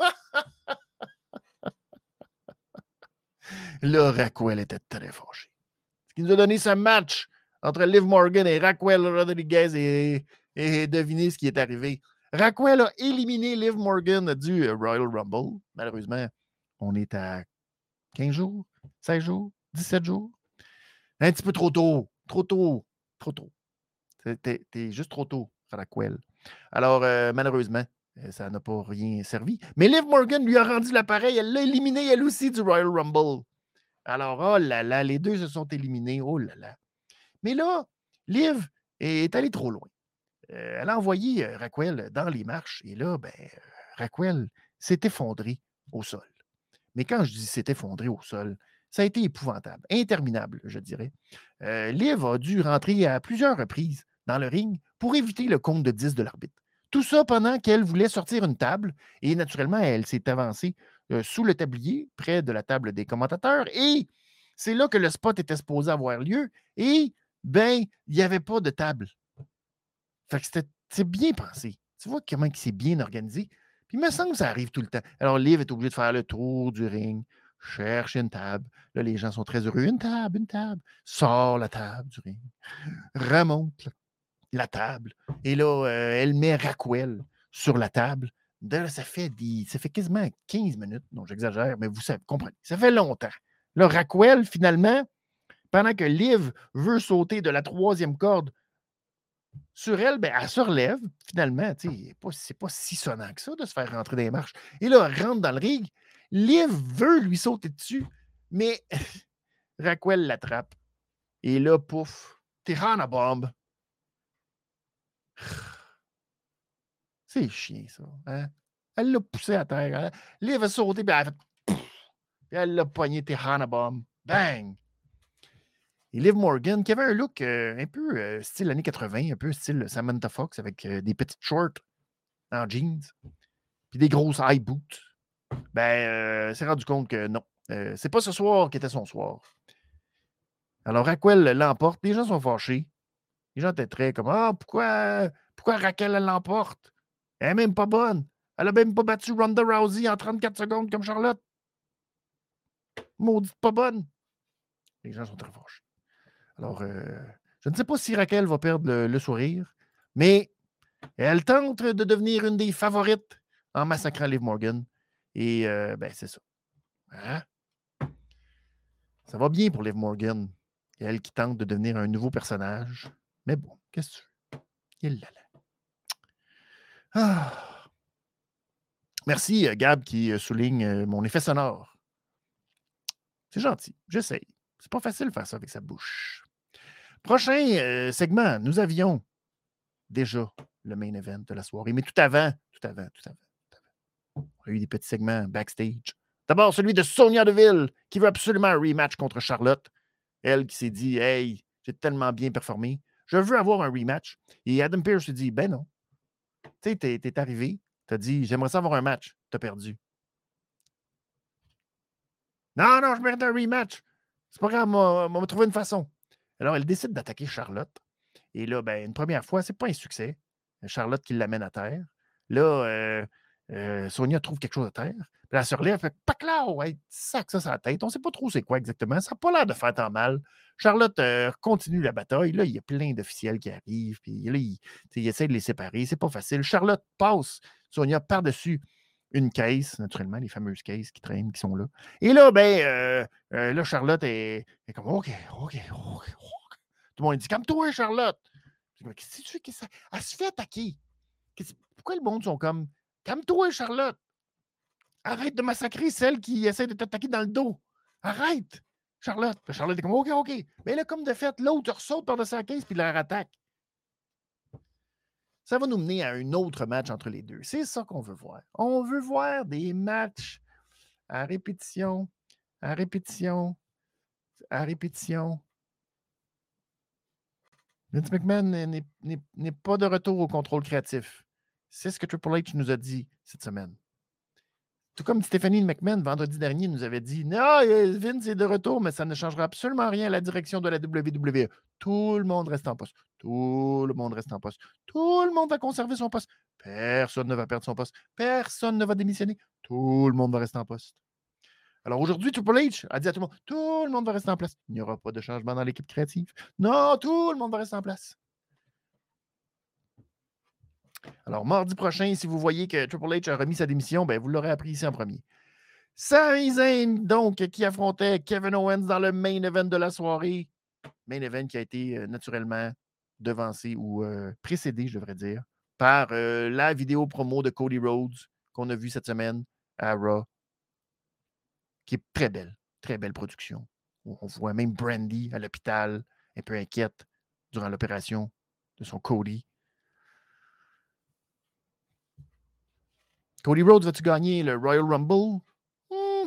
Là, Raquel était très fâché. Ce qui nous a donné ce match entre Liv Morgan et Raquel Rodriguez et, et devinez ce qui est arrivé. Raquel a éliminé Liv Morgan du Royal Rumble. Malheureusement, on est à quinze jours, seize jours, dix-sept jours. Un petit peu trop tôt. Trop tôt. Trop tôt. T'es, t'es juste trop tôt, Raquel. Alors, euh, malheureusement, ça n'a pas rien servi. Mais Liv Morgan lui a rendu l'appareil. Elle l'a éliminé, elle aussi, du Royal Rumble. Alors, oh là là, les deux se sont éliminés. Oh là là. Mais là, Liv est allée trop loin. Euh, elle a envoyé euh, Raquel dans les marches. Et là, ben, euh, Raquel s'est effondrée au sol. Mais quand je dis s'est effondrée au sol, ça a été épouvantable, interminable, je dirais. Euh, Liv a dû rentrer à plusieurs reprises dans le ring pour éviter le compte de dix de l'arbitre. Tout ça pendant qu'elle voulait sortir une table et naturellement, elle s'est avancée euh, sous le tablier, près de la table des commentateurs et c'est là que le spot était supposé avoir lieu et, ben, il n'y avait pas de table. Fait que c'était, c'est bien pensé. Tu vois comment c'est bien organisé? Puis il me semble que ça arrive tout le temps. Alors, Liv est obligé de faire le tour du ring, chercher une table. Là, les gens sont très heureux. Une table, une table. Sort la table du ring. Remonte la table. Et là, euh, elle met Raquel sur la table. Là, ça fait des, ça fait quasiment quinze minutes. Non, j'exagère, mais vous savez, comprenez. Ça fait longtemps. Là, Raquel, finalement, pendant que Liv veut sauter de la troisième corde sur elle, ben, elle se relève, finalement. C'est pas, c'est pas si sonnant que ça de se faire rentrer dans les marches. Et là, elle rentre dans le ring. Liv veut lui sauter dessus, mais Raquel l'attrape. Et là, pouf, Tejana Bomb. C'est chiant, ça. Hein? Elle l'a poussé à terre. Hein? Liv a sauté, puis elle a fait... Puis elle l'a pogné Tejana Bomb. Bang! Et Liv Morgan, qui avait un look euh, un peu euh, style années quatre-vingts, un peu style Samantha Fox, avec euh, des petites shorts en jeans, puis des grosses high boots. Ben, euh, s'est rendu compte que non. Euh, c'est pas ce soir qui était son soir. Alors, Raquel l'emporte. Les gens sont fâchés. Les gens étaient très comme Ah, pourquoi, pourquoi Raquel elle l'emporte? Elle n'est même pas bonne. Elle a même pas battu Ronda Rousey en trente-quatre secondes comme Charlotte. Maudite pas bonne. Les gens sont très fâchés. Alors, euh, je ne sais pas si Raquel va perdre le, le sourire, mais elle tente de devenir une des favorites en massacrant Liv Morgan. Et, euh, ben, c'est ça. Hein? Ça va bien pour Liv Morgan. Et elle qui tente de devenir un nouveau personnage. Mais bon, qu'est-ce que tu veux? Il l'a là. Ah. Merci, Gab, qui souligne mon effet sonore. C'est gentil. J'essaye. C'est pas facile de faire ça avec sa bouche. Prochain euh, segment, nous avions déjà le main event de la soirée, mais tout avant, tout avant, tout avant, tout avant. On a eu des petits segments backstage. D'abord, celui de Sonya Deville, qui veut absolument un rematch contre Charlotte. Elle qui s'est dit, hey, j'ai tellement bien performé, je veux avoir un rematch. Et Adam Pearce se dit, ben non. Tu sais, t'es, t'es arrivé, t'as dit, j'aimerais ça avoir un match, t'as perdu. Non, non, je mérite un rematch. C'est pas grave, on va trouver une façon. Alors, elle décide d'attaquer Charlotte. Et là, ben, une première fois, c'est pas un succès. Charlotte qui l'amène à terre. Là, euh, euh, Sonya trouve quelque chose à terre. Puis elle se relève, elle fait « Paclao! » Ouais, sac ça sur la tête. On ne sait pas trop c'est quoi exactement. Ça n'a pas l'air de faire tant mal. Charlotte euh, continue la bataille. Là, il y a plein d'officiels qui arrivent. Puis là, il, il essaie de les séparer. C'est pas facile. Charlotte passe Sonya par-dessus une caisse, naturellement, les fameuses caisses qui traînent, qui sont là. Et là, ben, euh, euh, là, Charlotte est, est comme OK, OK, OK, OK. Tout le monde dit calme-toi, Charlotte. Qu'est-ce que tu fais? Ça... Elle se fait attaquer. Pourquoi le monde sont comme calme-toi, Charlotte. Arrête de massacrer celle qui essaie de t'attaquer dans le dos. Arrête, Charlotte. Charlotte est comme OK, OK. Mais là, comme de fait, l'autre saute par-dessus la caisse puis la rattaque. Ça va nous mener à un autre match entre les deux. C'est ça qu'on veut voir. On veut voir des matchs à répétition, à répétition, à répétition. Vince McMahon n'est, n'est, n'est pas de retour au contrôle créatif. C'est ce que Triple H nous a dit cette semaine. Tout comme Stephanie McMahon, vendredi dernier, nous avait dit « Non, Vince est de retour, mais ça ne changera absolument rien à la direction de la W W E. Tout le monde reste en poste. Tout le monde reste en poste. Tout le monde va conserver son poste. Personne ne va perdre son poste. Personne ne va démissionner. Tout le monde va rester en poste. » Alors aujourd'hui, Triple H a dit à tout le monde, tout le monde va rester en place. Il n'y aura pas de changement dans l'équipe créative. Non, tout le monde va rester en place. Alors, mardi prochain, si vous voyez que Triple H a remis sa démission, ben, vous l'aurez appris ici en premier. Sami Zayn, donc, qui affrontait Kevin Owens dans le main event de la soirée. Main event qui a été euh, naturellement devancé ou euh, précédé, je devrais dire, par euh, la vidéo promo de Cody Rhodes qu'on a vue cette semaine à Raw, qui est très belle, très belle production. On voit même Brandy à l'hôpital, un peu inquiète durant l'opération de son Cody. Cody Rhodes, vas-tu gagner le Royal Rumble? Hmm.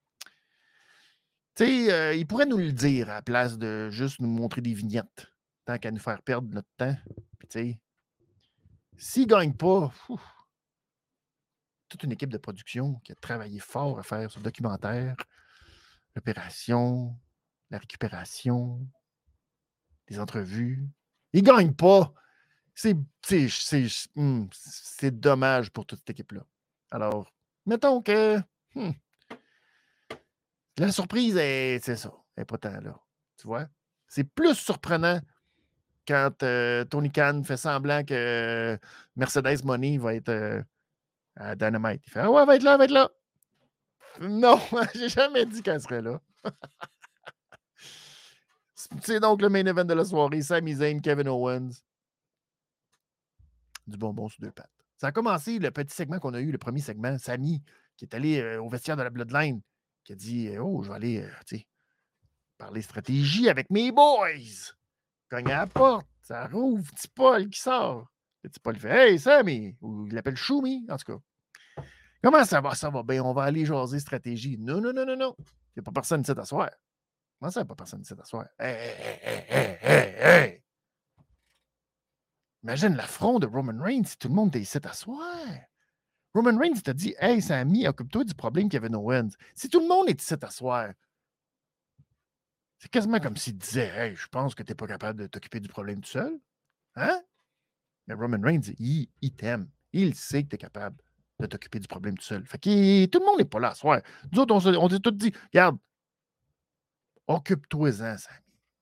Tu sais, euh, il pourrait nous le dire à la place de juste nous montrer des vignettes, tant qu'à nous faire perdre notre temps. Puis, tu sais, s'il ne gagne pas, ouf, toute une équipe de production qui a travaillé fort à faire ce documentaire, l'opération, la récupération, les entrevues. Il ne gagne pas. C'est, c'est, c'est, hmm, c'est dommage pour toute cette équipe-là. Alors, mettons que hmm, la surprise, est, c'est ça, elle n'est pas tant là. Tu vois? C'est plus surprenant quand euh, Tony Khan fait semblant que Mercedes Money va être euh, à Dynamite. Il fait « Ah ouais, elle va être là, elle va être là! » Non, j'ai jamais dit qu'elle serait là. C'est donc le main event de la soirée. Sami Zayn, Kevin Owens. Du bonbon sur deux pattes. Ça a commencé, le petit segment qu'on a eu, le premier segment. Sami qui est allé euh, au vestiaire de la Bloodline, qui a dit euh, oh, je vais aller euh, tu sais, parler stratégie avec mes boys. Cogne à la porte, ça rouvre, petit Paul qui sort. Le petit Paul fait Hey, Sammy, ou il l'appelle Choumi, en tout cas. Comment ça va? Ça va bien, on va aller jaser stratégie. Non, non, non, non, non. Il n'y a pas personne ici t'asseoir. Comment ça, il n'y a pas personne ici t'asseoir? Hey, hey, hey, hey, hey, hey! Imagine l'affront de Roman Reigns si tout le monde était ici t'asseoir. Roman Reigns t'a dit Hey, Sammy, occupe-toi du problème Kevin Owens. Si tout le monde est ici t'asseoir, c'est quasiment comme s'il disait Hey, je pense que tu n'es pas capable de t'occuper du problème tout seul. Hein? Mais Roman Reigns, il, il t'aime. Il sait que tu es capable de t'occuper du problème tout seul. Fait que tout le monde n'est pas là ce soir. Nous autres, on s'est on tous dit Regarde, occupe-toi-en, Sammy.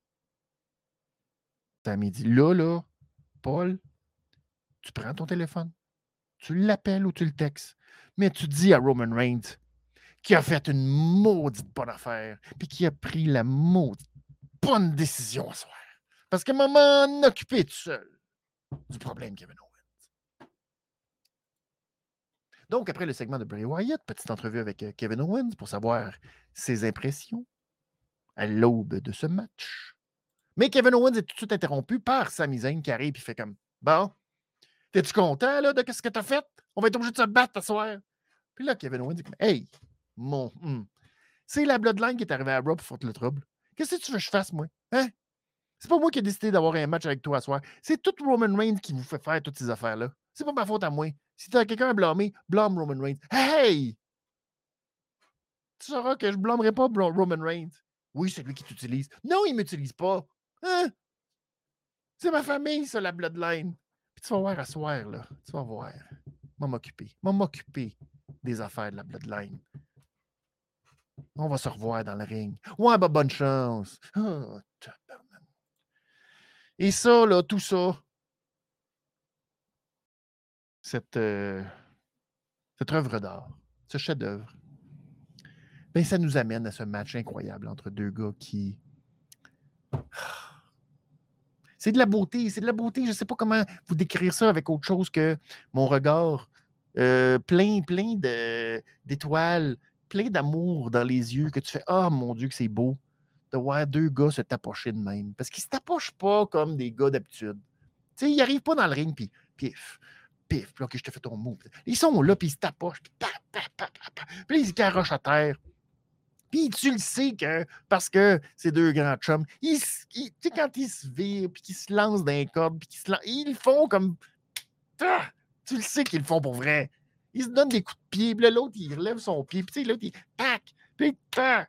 Sammy dit Là, là, Paul, tu prends ton téléphone, tu l'appelles ou tu le textes, mais tu dis à Roman Reigns qui a fait une maudite bonne affaire, puis qui a pris la maudite bonne décision à soir. Parce qu'à un moment, occupé tout seul du problème Kevin Owens. Donc, après le segment de Bray Wyatt, petite entrevue avec Kevin Owens pour savoir ses impressions à l'aube de ce match. Mais Kevin Owens est tout de suite interrompu par Sami Zayn qui arrive et fait comme Bon, t'es-tu content là, de ce que t'as fait? On va être obligé de se battre ce soir. Puis là, Kevin Owens dit Hey, mon. Hmm, c'est la Bloodline qui est arrivée à Raw pour foutre le trouble. Qu'est-ce que tu veux que je fasse, moi? Hein? C'est pas moi qui ai décidé d'avoir un match avec toi ce soir. C'est tout Roman Reigns qui vous fait faire toutes ces affaires-là. C'est pas ma faute à moi. Si t'as quelqu'un à blâmer, blâme Roman Reigns. Hey! Tu sauras que je blâmerai pas Roman Reigns. Oui, c'est lui qui t'utilise. Non, il ne m'utilise pas. Hein? C'est ma famille, ça, la Bloodline. Puis tu vas voir à soir, là. Tu vas voir. Je vais m'occuper. Je vais m'occuper des affaires de la Bloodline. On va se revoir dans le ring. Ouais, ben bonne chance. Oh, et ça, là, tout ça, cette, euh, cette œuvre d'art, ce chef-d'œuvre, ben, ça nous amène à ce match incroyable entre deux gars qui... C'est de la beauté, c'est de la beauté. Je ne sais pas comment vous décrire ça avec autre chose que mon regard euh, plein, plein de, d'étoiles, plein d'amour dans les yeux, que tu fais « Ah, mon Dieu, que c'est beau » de voir deux gars se tapocher de même. Parce qu'ils ne se tapochent pas comme des gars d'habitude. Tu sais, ils n'arrivent pas dans le ring, puis pif, pif, puis OK, je te fais ton move. Ils sont là, puis ils se tapochent, puis paf, paf, paf, paf, puis ils se garochent à terre. Puis tu le sais que, parce que ces deux grands chums, ils, ils, tu sais, quand ils se virent, puis qu'ils se lancent dans les cordes, puis qu'ils se lancent, ils le font comme... Ah, tu le sais qu'ils le font pour vrai. Ils se donnent des coups de pied, puis l'autre, il relève son pied, puis tu sais, l'autre, il tac, puis tac.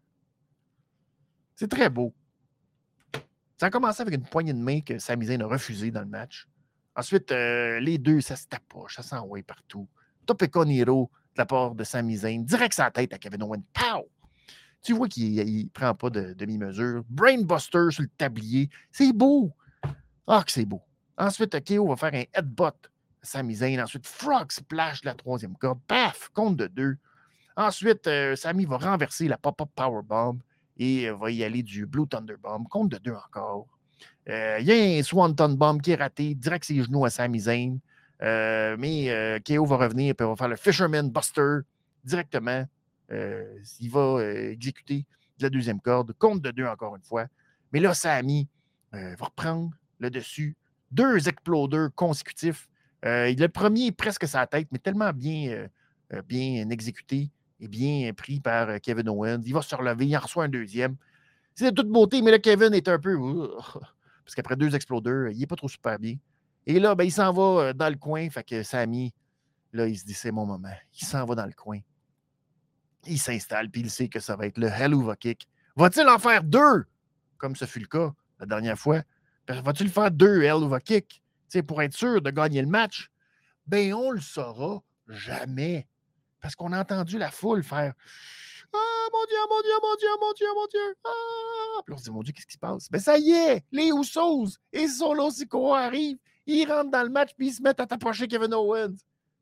C'est très beau. Ça a commencé avec une poignée de main que Sami Zayn a refusé dans le match. Ensuite, euh, les deux, ça se tapoche, ça s'envoie partout. Topeka Nero de la part de Sami Zayn, direct sa tête à Kevin Owens. Pow! Tu vois qu'il ne prend pas de demi-mesure. Brainbuster sur le tablier. C'est beau. Ah, que c'est beau. Ensuite, K O va faire un headbutt à Sami Zayn. Ensuite, Frog Splash de la troisième corde. Paf! Compte de deux. Ensuite, euh, Sami va renverser la pop-up powerbomb et euh, va y aller du Blue Thunder Bomb. Compte de deux encore. Il euh, y a un Swanton Bomb qui est raté. Direct ses genoux à Sami Zayn. Euh, mais euh, K O va revenir et va faire le Fisherman Buster directement. Euh, il va euh, exécuter de la deuxième corde. Compte de deux encore une fois. Mais là, Sami euh, va reprendre le dessus. Deux exploders consécutifs. Euh, le premier est presque sa tête, mais tellement bien, euh, bien exécuté et bien pris par euh, Kevin Owens. Il va se relever, il en reçoit un deuxième. C'est de toute beauté, mais là, Kevin est un peu... Uh, parce qu'après deux exploders, il n'est pas trop super bien. Et là, ben, il s'en va dans le coin. Fait que Sami, là, il se dit, c'est mon moment. Il s'en va dans le coin. Il s'installe, puis il sait que ça va être le Helluva Kick. Va-t-il en faire deux, comme ce fut le cas la dernière fois? Va-t-il faire deux Helluva Kick pour être sûr de gagner le match? Ben, on le saura jamais. Parce qu'on a entendu la foule faire « Ah, mon Dieu, mon Dieu, mon Dieu, mon Dieu, mon Dieu! Ah! » Puis on se dit « Mon Dieu, qu'est-ce qui se passe? » Ben, ça y est, les Usos et Solo Sikoa arrivent, ils rentrent dans le match, puis ils se mettent à t'approcher Kevin Owens.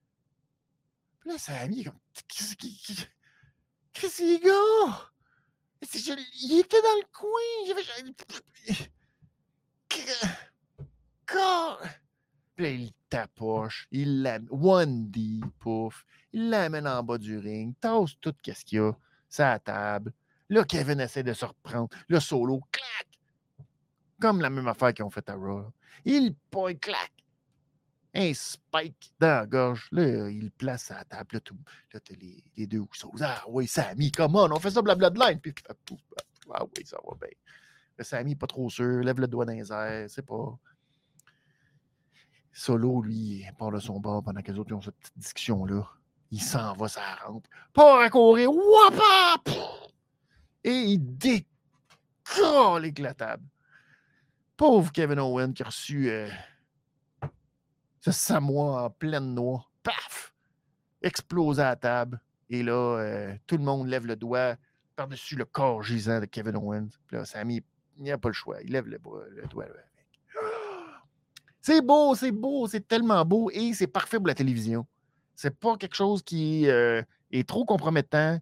Puis là, ça a mis comme « Qu'est-ce qui... Qu'est-ce qu'il y a? Il était dans le coin. Puis là, il tapoche, il l'amène, one D, pouf, il l'amène en bas du ring, tasse tout ce qu'il y a, ça à la table. Là, Kevin essaie de se reprendre. Le solo, clac! Comme la même affaire qu'ils ont fait à Raw. Il pointe, clac! Un spike dans la gorge. Là, il le place à la table. Là, tout, là t'as les, les deux Usos. Ah oui, Sami, come on, on fait ça blablabla. Puis, ah oui, ça va bien. Le Sami, pas trop sûr, lève le doigt dans les airs, c'est pas... Solo, lui, il part de son bord pendant que les autres ils ont cette petite discussion-là. Il s'en va, ça rampe. Part à courir. Wapa! Et il décolle avec la table. Pauvre Kevin Owens qui a reçu euh, ce Samoa en pleine noix. Paf! Explosé à la table. Et là, euh, tout le monde lève le doigt par-dessus le corps gisant de Kevin Owens. Puis là, Sami, il n'a pas le choix. Il lève le, le doigt. Là. C'est beau, c'est beau, c'est tellement beau et c'est parfait pour la télévision. C'est pas quelque chose qui euh, est trop compromettant.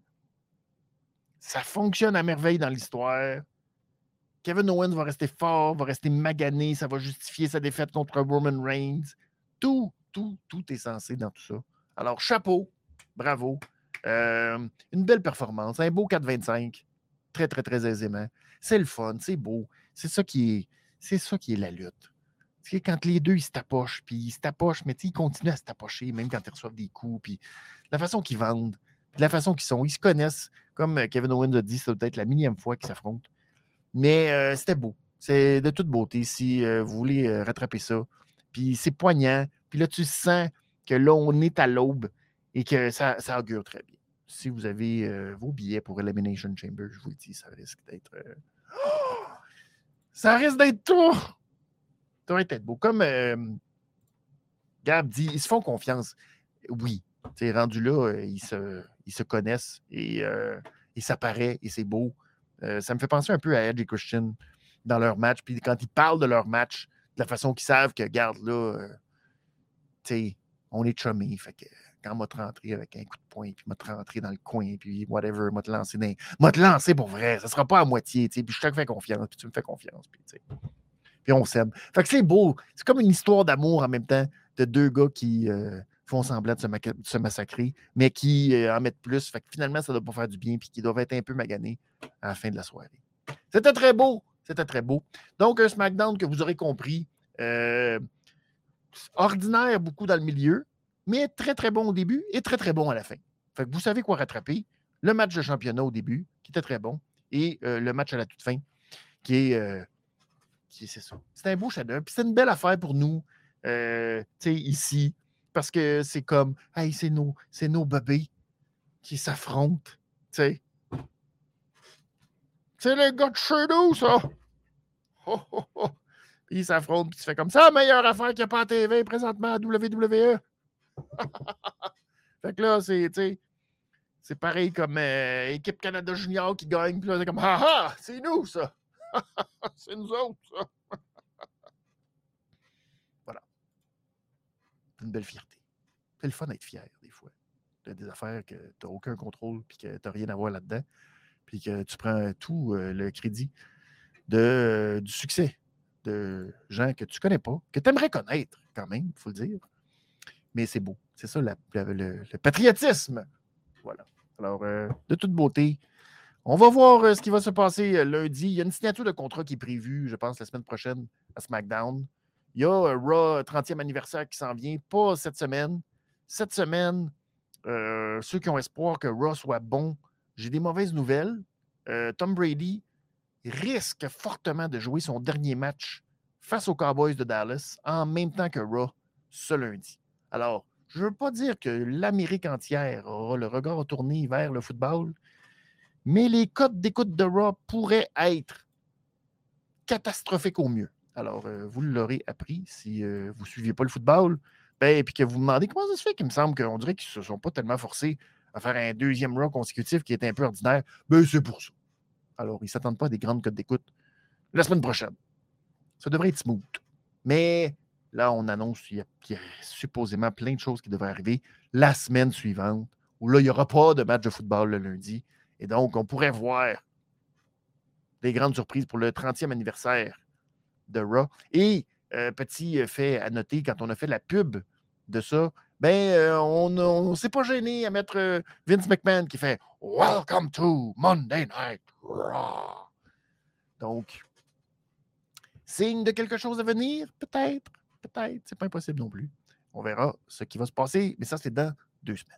Ça fonctionne à merveille dans l'histoire. Kevin Owens va rester fort, va rester magané, ça va justifier sa défaite contre Roman Reigns. Tout, tout, tout est censé dans tout ça. Alors, chapeau, bravo. Euh, une belle performance, un beau quatre vingt-cinq, très, très, très aisément. C'est le fun, c'est beau. C'est ça qui est, c'est ça qui est la lutte. Tu sais, quand les deux, ils se tapochent, puis ils se tapochent, mais ils continuent à se tapocher, même quand ils reçoivent des coups, puis la façon qu'ils vendent, de la façon qu'ils sont, ils se connaissent. Comme Kevin Owens a dit, c'est peut-être la millième fois qu'ils s'affrontent. Mais euh, c'était beau. C'est de toute beauté si euh, vous voulez euh, rattraper ça. Puis c'est poignant. Puis là, tu sens que là, on est à l'aube et que ça, ça augure très bien. Si vous avez euh, vos billets pour Elimination Chamber, je vous le dis, ça risque d'être... Euh... Oh! Ça risque d'être tout! Ça va être beau. Comme euh, Gab dit, ils se font confiance. Oui. T'sais, rendu là, euh, ils, se, ils se connaissent et euh, et ça paraît et c'est beau. Euh, ça me fait penser un peu à Edge et Christian dans leur match. Puis quand ils parlent de leur match, de la façon qu'ils savent que, garde là, euh, t'sais, on est chummy. Fait que quand m'a te rentré avec un coup de poing, puis m'a te rentré dans le coin, puis whatever, m'a te lancé dans... m'a te lancé pour vrai. Ça sera pas à moitié, t'sais, puis je te fais confiance, puis tu me fais confiance. Puis, t'sais. Puis on s'aime. Fait que c'est beau. C'est comme une histoire d'amour en même temps de deux gars qui euh, font semblant de se, ma- de se massacrer, mais qui euh, en mettent plus. Fait que finalement, ça ne doit pas faire du bien, puis qui doivent être un peu maganés à la fin de la soirée. C'était très beau. C'était très beau. Donc, un SmackDown que vous aurez compris, euh, ordinaire beaucoup dans le milieu, mais très, très bon au début et très, très bon à la fin. Fait que vous savez quoi rattraper. Le match de championnat au début, qui était très bon, et euh, le match à la toute fin, qui est... Euh, c'est ça. C'est un beau chef-d'œuvre. Puis c'est une belle affaire pour nous, euh, tu sais, ici, parce que c'est comme, hey, c'est nos, c'est nos bébés qui s'affrontent, tu sais. C'est les gars de chez nous, ça! Oh, oh, oh. Puis ils s'affrontent, puis tu fais comme ça, la meilleure affaire qu'il n'y a pas à T V présentement à W W E. Fait que là, c'est, tu sais, c'est pareil comme euh, Équipe Canada Junior qui gagne, puis là, c'est comme, ah ah, c'est nous, ça! C'est nous autres, ça! Voilà. C'est une belle fierté. C'est le fun d'être fier, des fois. De des affaires que tu n'as aucun contrôle, puis que tu n'as rien à voir là-dedans, puis que tu prends tout euh, le crédit de, euh, du succès de gens que tu ne connais pas, que tu aimerais connaître quand même, il faut le dire. Mais c'est beau. C'est ça, la, la, le, le patriotisme. Voilà. Alors, euh, de toute beauté, on va voir euh, ce qui va se passer euh, lundi. Il y a une signature de contrat qui est prévue, je pense, la semaine prochaine à SmackDown. Il y a euh, Raw trentième anniversaire qui s'en vient, pas cette semaine. Cette semaine, euh, ceux qui ont espoir que Raw soit bon, j'ai des mauvaises nouvelles. Euh, Tom Brady risque fortement de jouer son dernier match face aux Cowboys de Dallas en même temps que Raw ce lundi. Alors, je ne veux pas dire que l'Amérique entière aura le regard tourné vers le football, mais les codes d'écoute de Raw pourraient être catastrophiques au mieux. Alors, euh, vous l'aurez appris si euh, vous ne suiviez pas le football, ben, et puis que vous vous demandez comment ça se fait qu'il me semble qu'on dirait qu'ils ne se sont pas tellement forcés à faire un deuxième Raw consécutif qui est un peu ordinaire. Ben, c'est pour ça. Alors, ils ne s'attendent pas à des grandes codes d'écoute la semaine prochaine. Ça devrait être smooth. Mais là, on annonce qu'il y a, qu'il y a supposément plein de choses qui devraient arriver la semaine suivante, où là, il n'y aura pas de match de football le lundi. Et donc, on pourrait voir des grandes surprises pour le trentième anniversaire de Raw. Et euh, petit fait à noter, quand on a fait la pub de ça, ben, euh, on ne s'est pas gêné à mettre euh, Vince McMahon qui fait « Welcome to Monday Night Raw ». Donc, signe de quelque chose à venir? Peut-être, peut-être. C'est pas impossible non plus. On verra ce qui va se passer, mais ça, c'est dans deux semaines.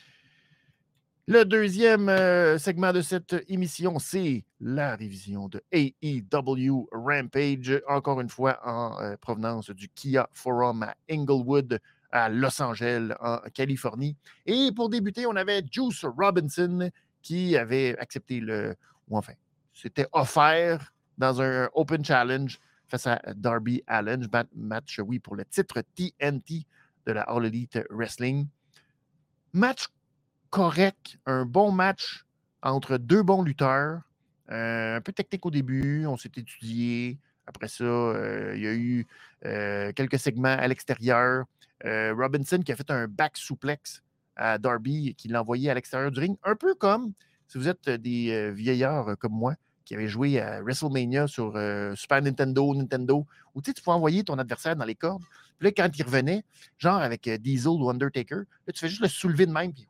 Le deuxième euh, segment de cette émission, c'est la révision de A E W Rampage, encore une fois en euh, provenance du Kia Forum à Inglewood, à Los Angeles, en Californie. Et pour débuter, on avait Juice Robinson qui avait accepté le... ou enfin, c'était offert dans un Open Challenge face à Darby Allin, match, oui, pour le titre T N T de la All Elite Wrestling. Match correct, un bon match entre deux bons lutteurs, euh, un peu technique au début, on s'est étudié. Après ça, euh, il y a eu euh, quelques segments à l'extérieur. Euh, Robinson qui a fait un back suplex à Darby et qui l'a envoyé à l'extérieur du ring, un peu comme si vous êtes des euh, vieillards comme moi qui avaient joué à WrestleMania sur euh, Super Nintendo, Nintendo, où tu sais, tu pouvais envoyer ton adversaire dans les cordes. Puis là, quand il revenait, genre avec euh, Diesel ou Undertaker, là, tu fais juste le soulever de même, puis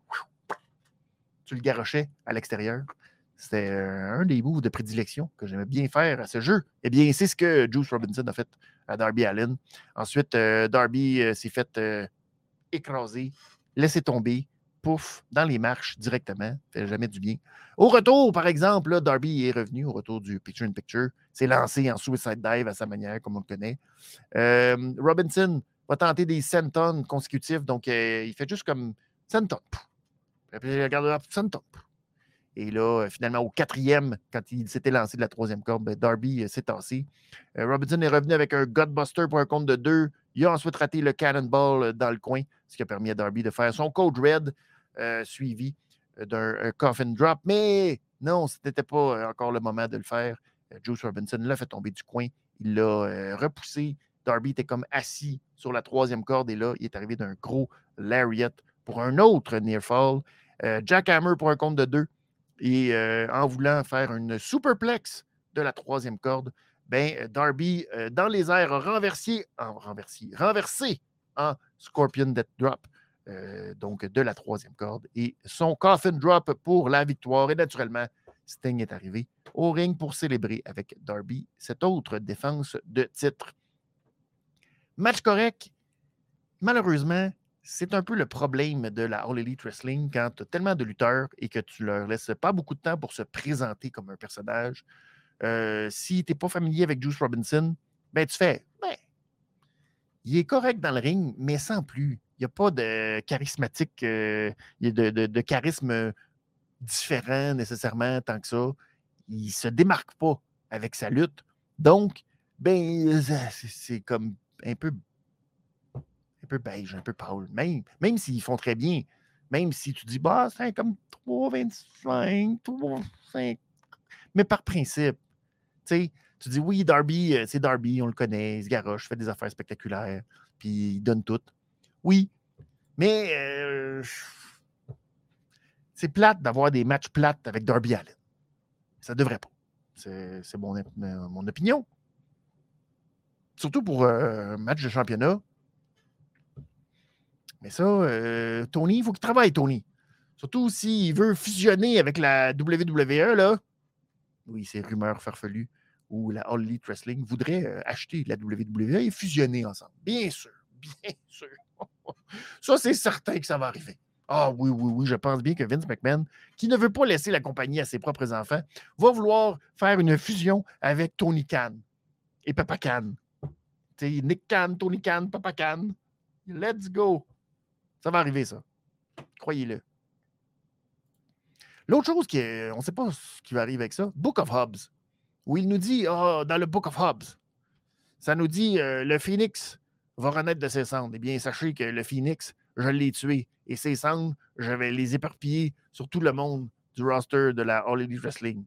tu le garochais à l'extérieur. C'était euh, un des moves de prédilection que j'aimais bien faire à ce jeu. Eh bien, c'est ce que Juice Robinson a fait à Darby Allin. Ensuite, euh, Darby euh, s'est fait euh, écraser, laisser tomber, pouf, dans les marches directement. Ça fait jamais du bien. Au retour, par exemple, là, Darby est revenu au retour du Picture-in-Picture. S'est lancé en suicide dive à sa manière, comme on le connaît. Euh, Robinson va tenter des senton consécutifs. Donc, euh, il fait juste comme senton. Puis il regarde senton. Et là, finalement, au quatrième, quand il s'était lancé de la troisième corde, ben Darby euh, s'est tassé. Euh, Robinson est revenu avec un Gutbuster pour un compte de deux. Il a ensuite raté le Cannonball dans le coin, ce qui a permis à Darby de faire son Code Red, euh, suivi d'un Coffin Drop. Mais non, ce n'était pas encore le moment de le faire. Euh, Juice Robinson l'a fait tomber du coin. Il l'a euh, repoussé. Darby était comme assis sur la troisième corde et là, il est arrivé d'un gros lariat pour un autre near fall. Euh, Jackhammer pour un compte de deux. Et euh, en voulant faire une superplex de la troisième corde, ben, Darby, euh, dans les airs, a renversé, en, renversé, renversé en Scorpion Death Drop, euh, donc de la troisième corde, et son Coffin Drop pour la victoire. Et naturellement, Sting est arrivé au ring pour célébrer avec Darby cette autre défense de titre. Match correct. Malheureusement, c'est un peu le problème de la All Elite Wrestling quand tu as tellement de lutteurs et que tu leur laisses pas beaucoup de temps pour se présenter comme un personnage. Euh, si tu n'es pas familier avec Juice Robinson, ben tu fais, ben, il est correct dans le ring, mais sans plus. Il n'y a pas de charismatique, euh, de, de, de charisme différent nécessairement tant que ça. Il ne se démarque pas avec sa lutte. Donc, ben, c'est, c'est comme un peu un peu beige, un peu pâle. Même, même s'ils font très bien, même si tu dis, bah, c'est comme trois vingt-cinq, trois vingt-cinq, mais par principe, tu sais, tu dis, oui, Darby, euh, c'est Darby, on le connaît, il se garoche, fait des affaires spectaculaires, puis il donne tout. Oui, mais euh, c'est plate d'avoir des matchs plates avec Darby Allin. Ça devrait pas. C'est, c'est mon, mon opinion. Surtout pour euh, un match de championnat. Mais ça, euh, Tony, il faut qu'il travaille, Tony. Surtout s'il veut fusionner avec la W W E, là. Oui, c'est rumeurs farfelues. Ou la All Elite Wrestling voudrait euh, acheter la W W E et fusionner ensemble. Bien sûr, bien sûr. Ça, c'est certain que ça va arriver. Ah oui, oui, oui, je pense bien que Vince McMahon, qui ne veut pas laisser la compagnie à ses propres enfants, va vouloir faire une fusion avec Tony Khan et Papa Khan. Tu sais, Nick Khan, Tony Khan, Papa Khan. Let's go. Ça va arriver, ça. Croyez-le. L'autre chose, qui est, on ne sait pas ce qui va arriver avec ça, Book of Hobbs, où il nous dit, oh, dans le Book of Hobbs, ça nous dit, euh, le Phoenix va renaître de ses cendres. Eh bien, sachez que le Phoenix, je l'ai tué. Et ses cendres, je vais les éparpiller sur tout le monde du roster de la All Elite Wrestling.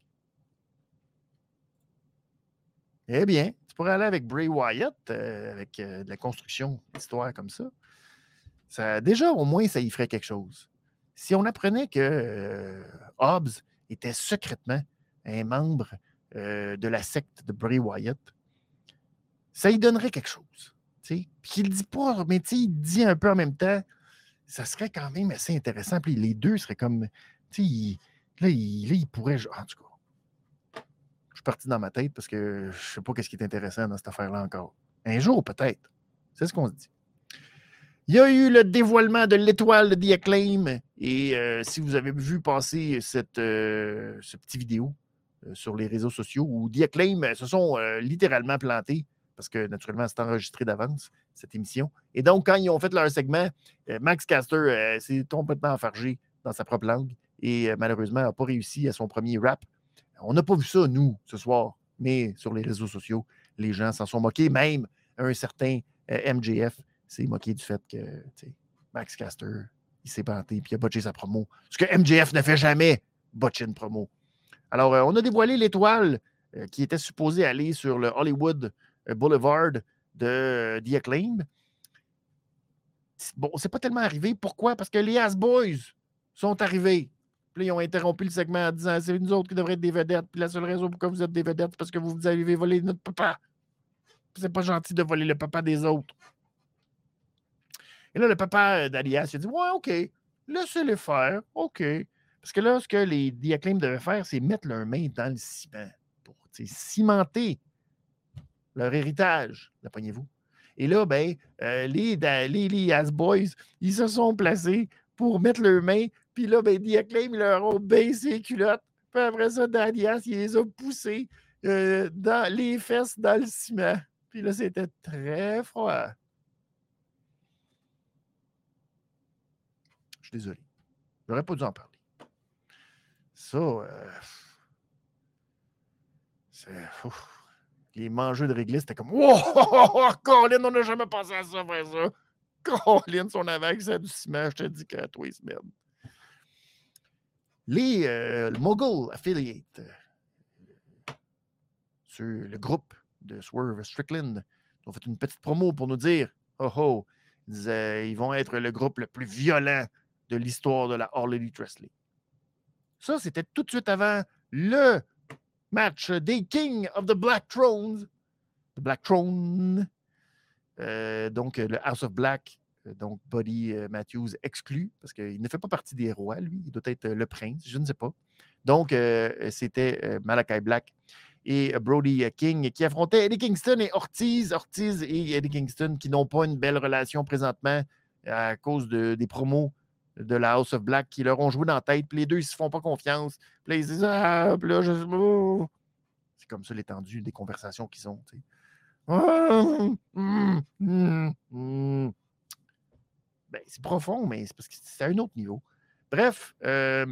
Eh bien, tu pourrais aller avec Bray Wyatt, euh, avec euh, de la construction d'histoire comme ça. ça. Déjà, au moins, ça y ferait quelque chose. Si on apprenait que euh, Hobbs était secrètement un membre euh, de la secte de Bray Wyatt, ça lui donnerait quelque chose. Puis il le dit pas, mais il dit un peu en même temps, ça serait quand même assez intéressant. Puis les deux seraient comme, il, là, il, là, il pourrait, en tout cas, je suis parti dans ma tête parce que je ne sais pas ce qui est intéressant dans cette affaire-là encore. Un jour, peut-être. C'est ce qu'on se dit. Il y a eu le dévoilement de l'étoile de The Acclaim. Et euh, si vous avez vu passer cette, euh, ce petit vidéo euh, sur les réseaux sociaux où The Acclaim se sont euh, littéralement plantés, parce que naturellement, c'est enregistré d'avance, cette émission. Et donc, quand ils ont fait leur segment, euh, Max Caster euh, s'est complètement enfargé dans sa propre langue et euh, malheureusement n'a pas réussi à son premier rap. On n'a pas vu ça, nous, ce soir, mais sur les réseaux sociaux, les gens s'en sont moqués. Même un certain euh, M J F s'est moqué du fait que Max Caster, il s'est planté et il a botché sa promo. Ce que M J F ne fait jamais, botcher une promo. Alors, euh, on a dévoilé l'étoile euh, qui était supposée aller sur le Hollywood Boulevard de The Acclaim. Bon, c'est pas tellement arrivé. Pourquoi? Parce que les Ass Boys sont arrivés. Puis là, ils ont interrompu le segment en disant c'est nous autres qui devraient être des vedettes. Puis la seule raison pourquoi vous êtes des vedettes, c'est parce que vous, vous avez volé notre papa. Puis c'est pas gentil de voler le papa des autres. Et là, le papa d'Alias, il a dit ouais, OK, laissez-les faire. OK. Parce que là, ce que les The Acclaim devaient faire, c'est mettre leurs mains dans le ciment pour cimenter leur héritage. L'apprenez-vous? Et là, ben, euh, les, les, les Ass Boys, ils se sont placés pour mettre leurs mains. Puis là, ben, The Acclaim, ils leur ont baissé les culottes. Puis après ça, Dalias, il les a poussés euh, dans les fesses dans le ciment. Puis là, c'était très froid. Je suis désolé. J'aurais pas dû en parler. Ça, euh, c'est... Ouf. Les mangeux de réglisse, c'était comme « Wow! Colin, on n'a jamais pensé à ça, faire ça! Colin, si on avait accès à du ciment, je te dis qu'à toi, ils se merdent. » Les euh, Mogul Affiliates, euh, sur le groupe de Swerve Strickland, ont fait une petite promo pour nous dire « Oh oh! » Ils disaient, ils vont être le groupe le plus violent de l'histoire de la All Elite Wrestling. Ça, c'était tout de suite avant le match des King of the Black Thrones. The Black Throne. Euh, donc, le House of Black. Donc, Buddy euh, Matthews exclu, parce qu'il ne fait pas partie des rois, lui. Il doit être euh, le prince, je ne sais pas. Donc, euh, c'était euh, Malachi Black et euh, Brody King qui affrontaient Eddie Kingston et Ortiz. Ortiz et Eddie Kingston qui n'ont pas une belle relation présentement à cause de, des promos de la House of Black qui leur ont joué dans la tête. Puis les deux, ils ne se font pas confiance. Puis là, ils se disent « Ah, puis là, je sais pas. » C'est comme ça l'étendue des conversations qu'ils ont. Tu sais. Ah, mm, mm, mm. Ben, c'est profond, mais c'est parce que c'est à un autre niveau. Bref, euh,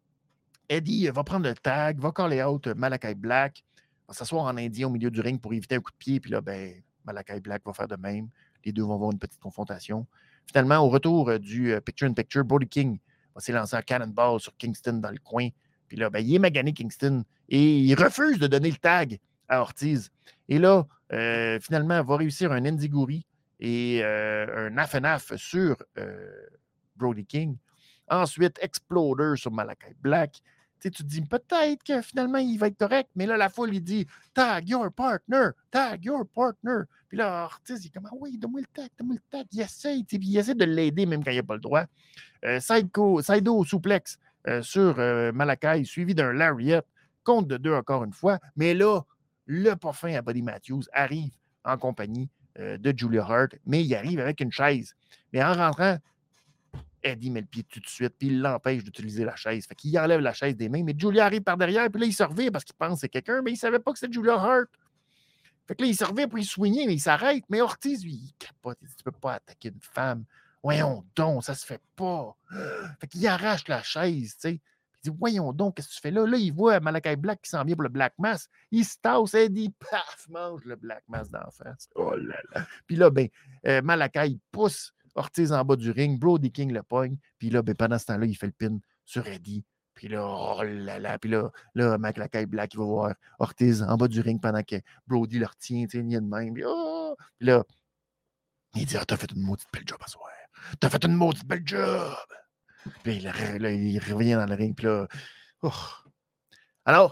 Eddie va prendre le tag, va caller out Malachi Black, va s'asseoir en indien au milieu du ring pour éviter un coup de pied. Puis là, ben, Malachi Black va faire de même. Les deux vont avoir une petite confrontation. Finalement, au retour du uh, picture-in-picture, Brody King va s'élancer en cannonball sur Kingston dans le coin. Puis là, ben, il est magané Kingston et il refuse de donner le tag à Ortiz. Et là, euh, finalement, il va réussir un Enziguri et euh, un Naf-Naf sur euh, Brody King. Ensuite, Exploder sur Malachi Black. Tu sais, tu te dis peut-être que finalement, il va être correct, mais là, la foule, il dit « Tag your partner! Tag your partner! » Puis là, Ortiz, il est comme « Ah oui, donne-moi le tag, donne-moi le tag. » Il essaie, puis il essaie de l'aider même quand il n'a pas le droit. Euh, Sideco, Sido souplex euh, sur euh, Malachi, suivi d'un Lariat, compte de deux encore une fois. Mais là, le parfum à Buddy Matthews arrive en compagnie euh, de Julia Hart, mais il arrive avec une chaise. Mais en rentrant, Eddie met le pied tout de suite, puis il l'empêche d'utiliser la chaise. Fait qu'il enlève la chaise des mains, mais Julia arrive par derrière, puis là, il se revient parce qu'il pense que c'est quelqu'un, mais il ne savait pas que c'était Julia Hart. Fait que là, il se revient pour y soigner, mais il s'arrête. Mais Ortiz, lui, il capote. Il dit, tu peux pas attaquer une femme. Voyons donc, ça se fait pas. Fait qu'il arrache la chaise, tu sais. Il dit, voyons donc, qu'est-ce que tu fais là? Là, il voit Malachi Black qui s'en vient pour le Black Mass. Il se tasse, Eddie, paf, mange le Black Mass d'en face. Oh là là. Puis là, ben, euh, Malachi, il pousse Ortiz en bas du ring. Brody King le pogne. Puis là, ben, pendant ce temps-là, il fait le pin sur Eddie. Puis là, oh là là. Puis là, là, Malachi Black, il va voir Ortiz en bas du ring pendant que Brody le retient, tu sais, il y a de même. Puis, oh! Puis là, il dit, ah, t'as fait une maudite belle job à soir. T'as fait une maudite belle job. Puis là, il, là, il revient dans le ring. Puis là, oh. Alors,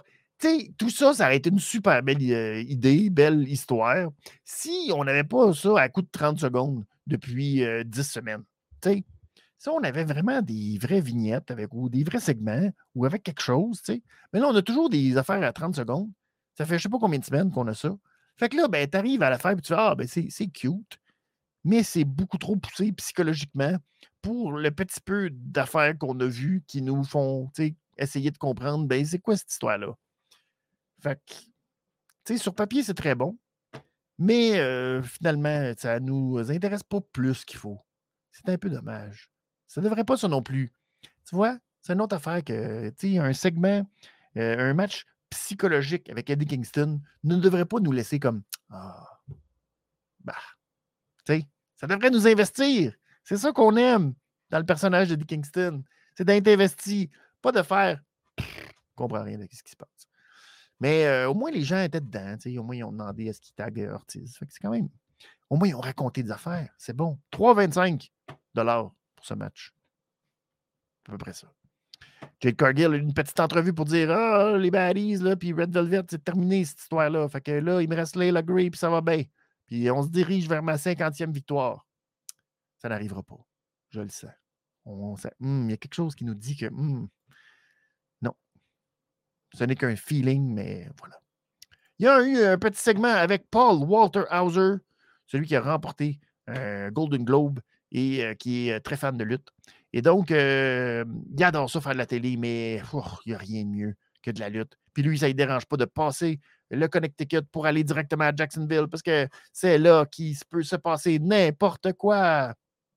tu sais, tout ça, ça aurait été une super belle euh, idée, belle histoire, si on n'avait pas ça à coup de trente secondes depuis euh, dix semaines. Tu sais, si on avait vraiment des vraies vignettes avec, ou des vrais segments ou avec quelque chose, tu sais. Mais là, on a toujours des affaires à trente secondes. Ça fait je ne sais pas combien de semaines qu'on a ça. Fait que là, ben, tu arrives à la faire et tu fais ah, ben, c'est, c'est cute, mais c'est beaucoup trop poussé psychologiquement pour le petit peu d'affaires qu'on a vues qui nous font tu sais, essayer de comprendre, ben, c'est quoi cette histoire-là. Fait que, tu sais, sur papier, c'est très bon, mais euh, finalement, ça ne nous intéresse pas plus qu'il faut. C'est un peu dommage. Ça ne devrait pas ça non plus. Tu vois, c'est une autre affaire que, tu sais, un segment, euh, un match psychologique avec Eddie Kingston ne devrait pas nous laisser comme ah, bah, tu sais, ça devrait nous investir. C'est ça qu'on aime dans le personnage d'Eddie Kingston. C'est d'être investi, pas de faire je comprends rien de ce qui se passe. Mais euh, au moins, les gens étaient dedans. Au moins, ils ont demandé à ce qu'ils taguent Ortiz. Fait que c'est quand même. Au moins, ils ont raconté des affaires. C'est bon. trois virgule vingt-cinq dollars pour ce match. C'est à peu près ça. Jade Cargill a eu une petite entrevue pour dire ah, les Baddies, là, puis Red Velvet, c'est terminé cette histoire-là. Fait que là, il me reste Layla Gray, puis ça va bien. Puis on se dirige vers ma cinquantième victoire. Ça n'arrivera pas. Je le sais. On sait. Il y a quelque chose qui nous dit que hmm, non. Ce n'est qu'un feeling, mais voilà. Il y a eu un petit segment avec Paul Walter Hauser, celui qui a remporté un Golden Globe et euh, qui est très fan de lutte. Et donc, euh, il adore ça faire de la télé, mais oh, il n'y a rien de mieux que de la lutte. Puis lui, ça ne le dérange pas de passer le Connecticut pour aller directement à Jacksonville parce que c'est là qu'il peut se passer n'importe quoi.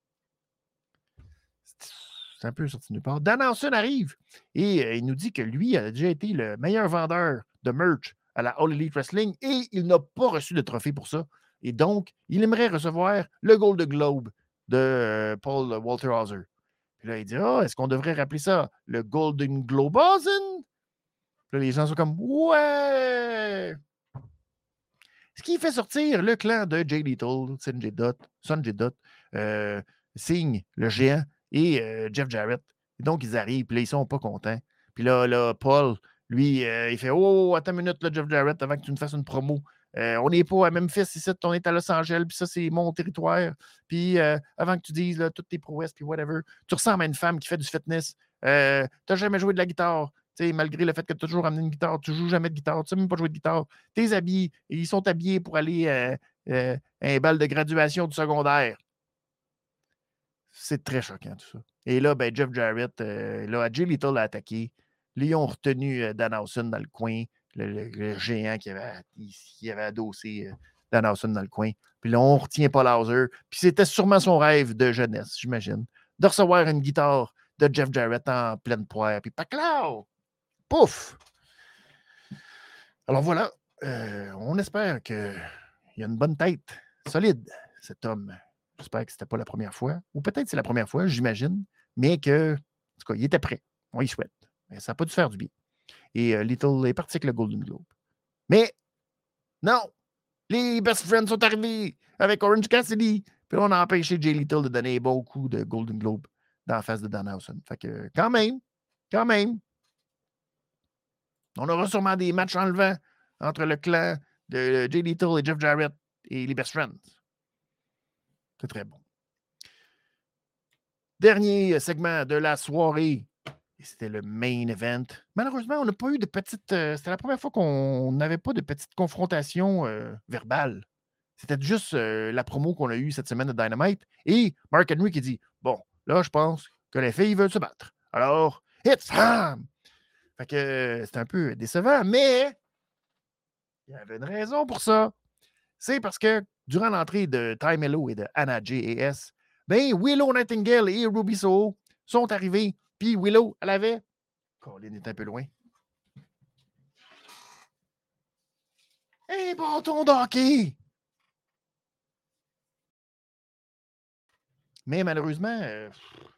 C'est un peu sorti de nulle part. Dan Hansen arrive et euh, il nous dit que lui a déjà été le meilleur vendeur de merch à la All Elite Wrestling et il n'a pas reçu de trophée pour ça. Et donc, il aimerait recevoir le Golden Globe de euh, Paul Walter Hauser. Puis là, il dit ah, est-ce qu'on devrait rappeler ça le Golden Globehausen? Puis là, les gens sont comme ouais! Ce qui fait sortir le clan de Jay Lethal, Sanjay Dutt, Sanjay Dutt, euh, Singh, le géant, et euh, Jeff Jarrett. Et donc, ils arrivent, puis là, ils sont pas contents. Puis là, là Paul, lui, euh, il fait oh, attends une minute, là, Jeff Jarrett, avant que tu nous fasses une promo. Euh, on n'est pas à Memphis ici, on est à Los Angeles, puis ça, c'est mon territoire. Puis euh, avant que tu dises là, toutes tes prouesses, puis whatever, tu ressembles à une femme qui fait du fitness. Euh, tu n'as jamais joué de la guitare. T'sais, malgré le fait que tu as toujours amené une guitare, tu ne joues jamais de guitare, tu ne sais même pas jouer de guitare. Tes habillés, ils sont habillés pour aller euh, euh, à un bal de graduation du secondaire. C'est très choquant, tout ça. Et là, ben, Jeff Jarrett, euh, là, Jay Lethal a attaqué. Là, ils ont retenu euh, Danhausen dans le coin, le, le, le géant qui avait, qui avait adossé euh, Danhausen dans le coin. Puis là, on retient Paul Hauser. Puis c'était sûrement son rêve de jeunesse, j'imagine, de recevoir une guitare de Jeff Jarrett en pleine poire. Puis paclao! Pouf! Alors voilà, euh, on espère qu'il a une bonne tête, solide, cet homme. J'espère que ce n'était pas la première fois, ou peut-être c'est la première fois, j'imagine, mais que, en tout cas, il était prêt. On y souhaite. Mais ça n'a pas dû faire du bien. Et euh, Little est parti avec le Golden Globe. Mais, non! Les Best Friends sont arrivés avec Orange Cassidy. Puis on a empêché Jay Little de donner beaucoup de Golden Globe dans la face de Danhausen. Fait que, quand même, quand même, on aura sûrement des matchs enlevants entre le clan de Jay Lethal et Jeff Jarrett et les Best Friends. C'est très bon. Dernier segment de la soirée. Et c'était le main event. Malheureusement, on n'a pas eu de petite... Euh, c'était la première fois qu'on n'avait pas de petite confrontation euh, verbale. C'était juste euh, la promo qu'on a eue cette semaine de Dynamite. Et Mark Henry qui dit, bon, là, je pense que les filles veulent se battre. Alors, it's time! Fait que euh, c'est un peu décevant, mais il y avait une raison pour ça. C'est parce que durant l'entrée de Ty Mello et de Anna J A S, ben Willow Nightingale et Ruby Soho sont arrivés. Puis Willow, elle avait... Colin est un peu loin. Un bâton d'hockey! Mais malheureusement, euh,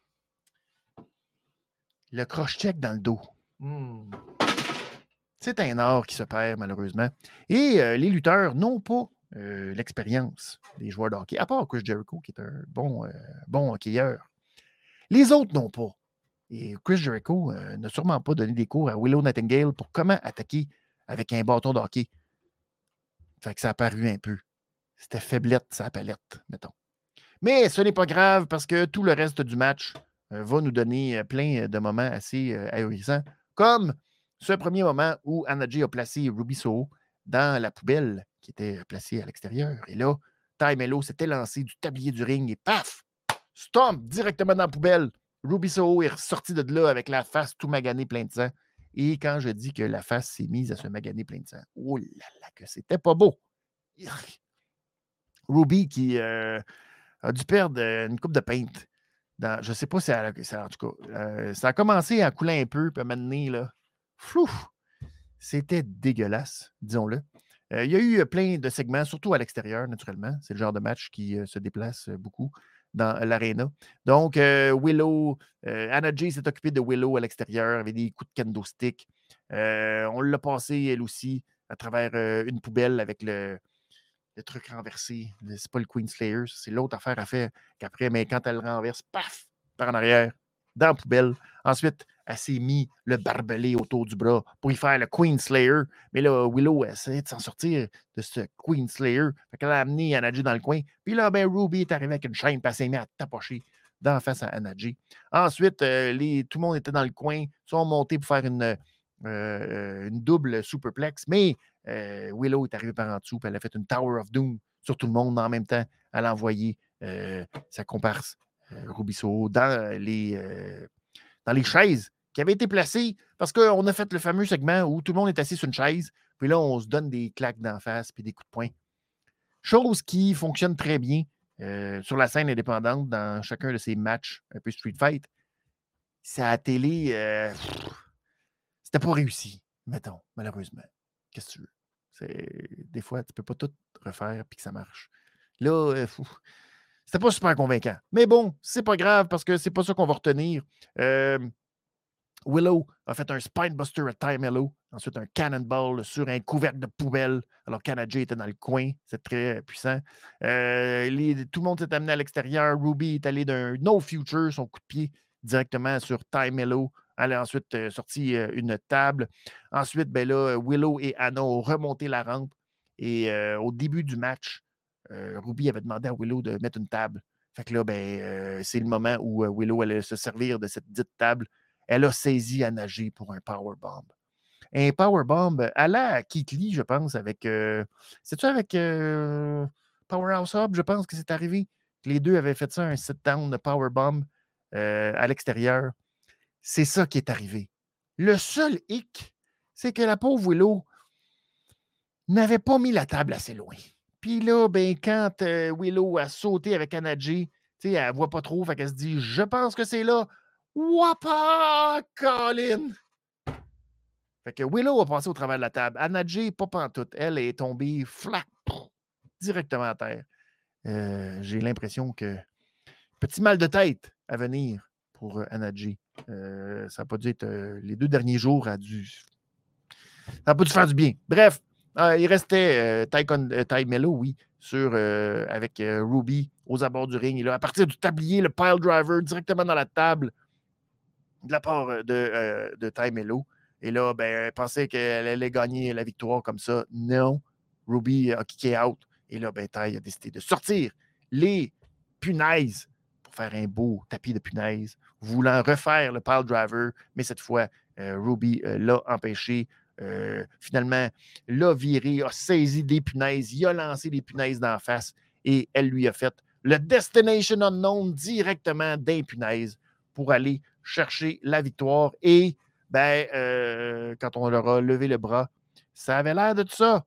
le cross-check dans le dos. Hmm. C'est un art qui se perd, malheureusement. Et euh, les lutteurs n'ont pas euh, l'expérience des joueurs de hockey, à part Chris Jericho, qui est un bon, euh, bon hockeyeur. Les autres n'ont pas. Et Chris Jericho euh, n'a sûrement pas donné des cours à Willow Nightingale pour comment attaquer avec un bâton de hockey. Fait que ça a paru un peu. C'était faiblette, sa palette, mettons. Mais ce n'est pas grave parce que tout le reste du match euh, va nous donner euh, plein de moments assez euh, ahurissants, comme ce premier moment où Anna Jay a placé Ruby Soho dans la poubelle qui était placée à l'extérieur. Et là, Tay Melo s'était lancé du tablier du ring et paf! Stomp directement dans la poubelle. Ruby Soho est ressorti de là avec la face tout maganée plein de sang. Et quand je dis que la face s'est mise à se maganer plein de sang, oh là là, que c'était pas beau! Ruby qui euh, a dû perdre une coupe de painte. Dans, je ne sais pas si elle, ça, en tout cas, euh, ça a commencé à couler un peu, puis à m'amener, là. Flou! C'était dégueulasse, disons-le. Euh, il y a eu plein de segments, surtout à l'extérieur, naturellement. C'est le genre de match qui euh, se déplace beaucoup dans l'aréna. Donc, euh, Willow, euh, Anna Jay s'est occupée de Willow à l'extérieur avec des coups de kendo stick. Euh, on l'a passé, elle aussi, à travers euh, une poubelle avec le, le truc renversé. C'est pas le Queen Slayer, c'est l'autre affaire à faire qu'après, mais quand elle le renverse, paf, par en arrière, dans la poubelle. Ensuite, elle s'est mis le barbelé autour du bras pour y faire le Queen Slayer. Mais là, Willow essayait de s'en sortir de ce Queen Slayer. Fait qu'elle a amené Anna Jay dans le coin. Puis là, ben, Ruby est arrivé avec une chaîne, puis elle s'est mise à tapocher d'en face à Anna Jay. Ensuite, euh, les, tout le monde était dans le coin, sont montés pour faire une, euh, une double superplex. Mais euh, Willow est arrivée par en dessous, puis elle a fait une Tower of Doom sur tout le monde en même temps. Elle a envoyé euh, sa comparse euh, Ruby Soho dans les, euh, dans les chaises qui avaient été placées parce qu'on a fait le fameux segment où tout le monde est assis sur une chaise, puis là, on se donne des claques d'en face puis des coups de poing. Chose qui fonctionne très bien euh, sur la scène indépendante dans chacun de ces matchs un peu Street Fight. C'est à la télé, euh, c'était pas réussi, mettons, malheureusement. Qu'est-ce que tu veux? C'est, des fois, tu ne peux pas tout refaire puis que ça marche. Là, euh, c'était pas super convaincant. Mais bon, c'est pas grave parce que c'est pas ça qu'on va retenir. Euh, Willow a fait un Spinebuster à Tay Melo, ensuite un Cannonball sur un couvercle de poubelle, alors qu'Anna Jay était dans le coin. C'est très puissant. Euh, les, tout le monde s'est amené à l'extérieur. Ruby est allé d'un No Future, son coup de pied, directement sur Tay Melo. Elle a ensuite euh, sorti euh, une table. Ensuite, ben là, Willow et Anna ont remonté la rampe. Et euh, au début du match, euh, Ruby avait demandé à Willow de mettre une table. Fait que là, ben, euh, c'est le moment où euh, Willow allait se servir de cette dite table. Elle a saisi Anna Jay pour un powerbomb. Un powerbomb à la Keith Lee, je pense, avec... Euh, c'est-tu avec euh, Powerhouse Hub, je pense que c'est arrivé. Les deux avaient fait ça, un sit-down de powerbomb euh, à l'extérieur. C'est ça qui est arrivé. Le seul hic, c'est que la pauvre Willow n'avait pas mis la table assez loin. Puis là, ben, quand euh, Willow a sauté avec Anna Jay, elle ne voit pas trop, fait qu'elle se dit « Je pense que c'est là. » Wapa, Colin! Fait que Willow a passé au travers de la table. Anna Jay, pas pantoute. Elle est tombée flac, directement à terre. Euh, j'ai l'impression que petit mal de tête à venir pour Anna Jay. Euh, ça n'a pas dû être... Euh, les deux derniers jours a dû... Ça n'a pas dû faire du bien. Bref, euh, il restait euh, Tay, euh, Tay Melo, oui, sur, euh, avec euh, Ruby aux abords du ring. Et là, à partir du tablier, le pile driver directement dans la table de la part de, euh, de Tay Melo. Et là, ben, elle pensait qu'elle allait gagner la victoire comme ça. Non. Ruby a kické out. Et là, ben, Tay a décidé de sortir les punaises pour faire un beau tapis de punaises, voulant refaire le pile driver, mais cette fois, euh, Ruby euh, l'a empêché. Euh, finalement, l'a viré, a saisi des punaises, il a lancé des punaises d'en face et elle lui a fait le Destination Unknown directement d'un punaise pour aller chercher la victoire. Et ben, euh, quand on leur a levé le bras, ça avait l'air de tout ça.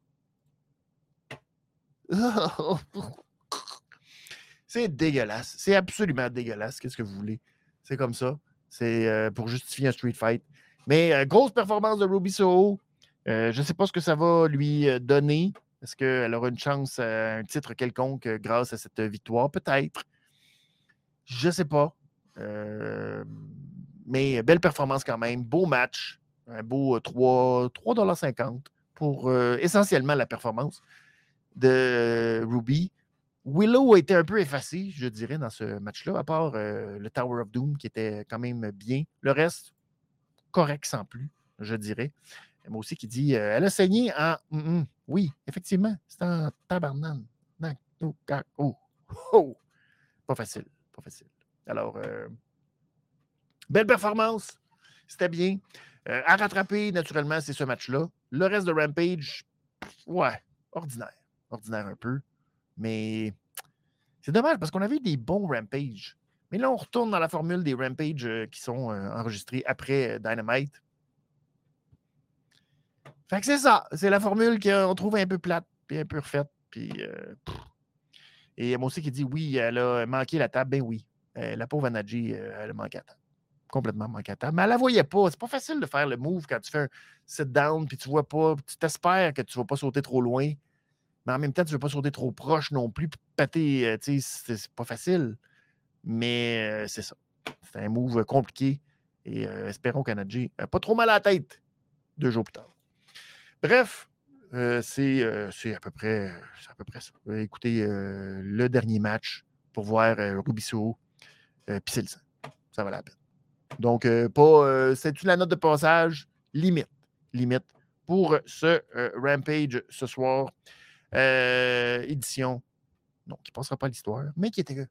C'est dégueulasse. C'est absolument dégueulasse. Qu'est-ce que vous voulez? C'est comme ça. C'est euh, pour justifier un street fight. Mais euh, grosse performance de Ruby Soho. Euh, je ne sais pas ce que ça va lui donner. Est-ce qu'elle aura une chance à un titre quelconque grâce à cette victoire? Peut-être. Je ne sais pas. Euh, mais belle performance quand même. Beau match. Un beau trois dollars cinquante pour euh, essentiellement la performance de Ruby. Willow a été un peu effacé, je dirais, dans ce match-là, à part euh, le Tower of Doom qui était quand même bien. Le reste, correct sans plus, je dirais. Moi aussi qui dit euh, elle a saigné en. Mm-mm. Oui, effectivement, c'est en tabarnane. Oh, oh, oh. Pas facile. Pas facile. Alors, euh, belle performance. C'était bien. Euh, à rattraper, naturellement, c'est ce match-là. Le reste de Rampage, ouais, ordinaire. Ordinaire un peu. Mais c'est dommage parce qu'on avait eu des bons Rampage. Mais là, on retourne dans la formule des Rampage euh, qui sont euh, enregistrés après euh, Dynamite. Fait que c'est ça. C'est la formule qu'on trouve un peu plate, puis un peu refaite. Puis, euh, et moi aussi qui dit oui, elle a manqué la table. Ben oui. Euh, la pauvre Anadji, euh, elle a manqué la table. Complètement manqué la table. Mais elle la voyait pas. C'est pas facile de faire le move quand tu fais un sit-down, puis tu vois pas. Tu t'espères que tu vas pas sauter trop loin. Mais en même temps, tu ne veux pas sauter trop proche non plus. Puis péter, euh, tu sais, c'est, c'est pas facile. Mais euh, c'est ça. C'est un move compliqué. Et euh, espérons qu'Anadji n'a pas trop mal à la tête deux jours plus tard. Bref, euh, c'est, euh, c'est, à peu près, c'est à peu près ça. Écoutez euh, le dernier match pour voir euh, Rubiso. Euh, Puis c'est le sang. Ça valait la peine. Donc, euh, pas, euh, c'est-tu la note de passage? Limite. Limite pour ce euh, Rampage ce soir. Euh, édition, non, qui ne passera pas à l'histoire, mais qui était,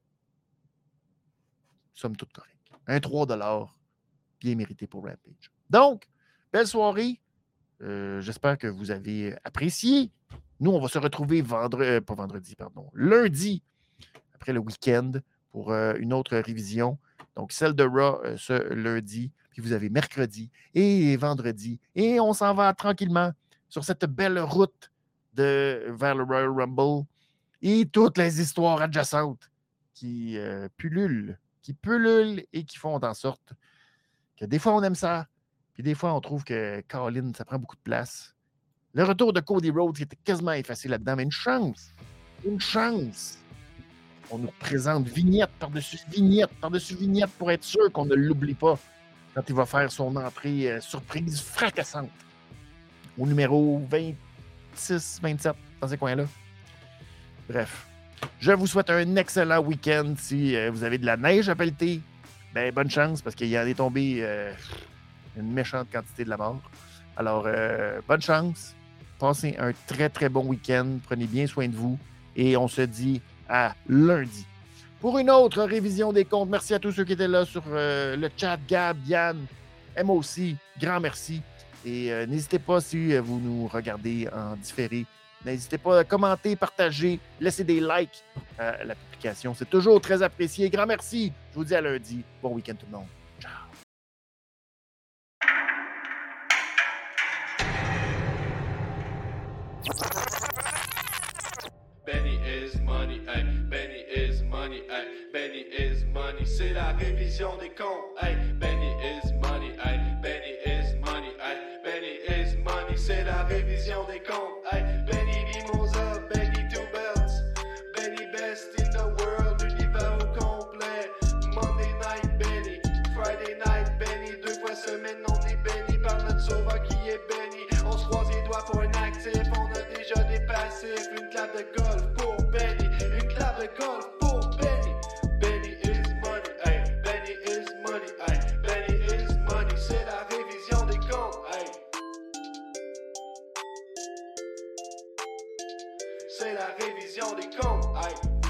somme toute, correct. Un trois dollars bien mérité pour Rampage. Donc, belle soirée. Euh, j'espère que vous avez apprécié. Nous, on va se retrouver vendredi, euh, pas vendredi, pardon, lundi, après le week-end, pour euh, une autre révision. Donc, celle de Raw euh, ce lundi. Puis vous avez mercredi et vendredi. Et on s'en va tranquillement sur cette belle route de, vers le Royal Rumble et toutes les histoires adjacentes qui euh, pullulent, qui pullulent et qui font en sorte que des fois, on aime ça, puis des fois, on trouve que Colin, ça prend beaucoup de place. Le retour de Cody Rhodes qui était quasiment effacé là-dedans, mais une chance, une chance. On nous présente vignette par-dessus vignette, par-dessus vignette pour être sûr qu'on ne l'oublie pas quand il va faire son entrée euh, surprise fracassante au numéro vingt-six vingt-sept dans ces coins-là. Bref, je vous souhaite un excellent week-end. Si euh, vous avez de la neige à pelleter, ben, bonne chance parce qu'il y en est tombé euh, une méchante quantité de la mort. Alors, euh, bonne chance. Passez un très, très bon week-end. Prenez bien soin de vous. Et on se dit à lundi pour une autre révision des comptes. Merci à tous ceux qui étaient là sur euh, le chat. Gab, Yann, Emma aussi. Grand merci. Et euh, n'hésitez pas si vous nous regardez en différé. N'hésitez pas à commenter, partager, laisser des likes à la publication. C'est toujours très apprécié. Grand merci. Je vous dis à lundi. Bon week-end tout le monde. Ciao. Benny is money, ay. Benny is money, ay. Benny is money. C'est la révision des comptes, ay. Benny is money, ay. Benny is money, ay. Benny is money. C'est la révision des comptes, ay. Benny Mimosa, Benny Two Belts. Benny best in the world, l'univers au complet. Monday night, Benny. Friday night, Benny. Deux fois semaine, on est béni par notre sauveur qui est béni. On se croise les doigts pour un actif, on a déjà des passifs. Une clave de golf pour Benny, une clave de golf pour Benny. Benny is money, ay. Benny is money, ay. Benny is money, c'est la révision des comptes, ay. C'est la révision des comptes, ay.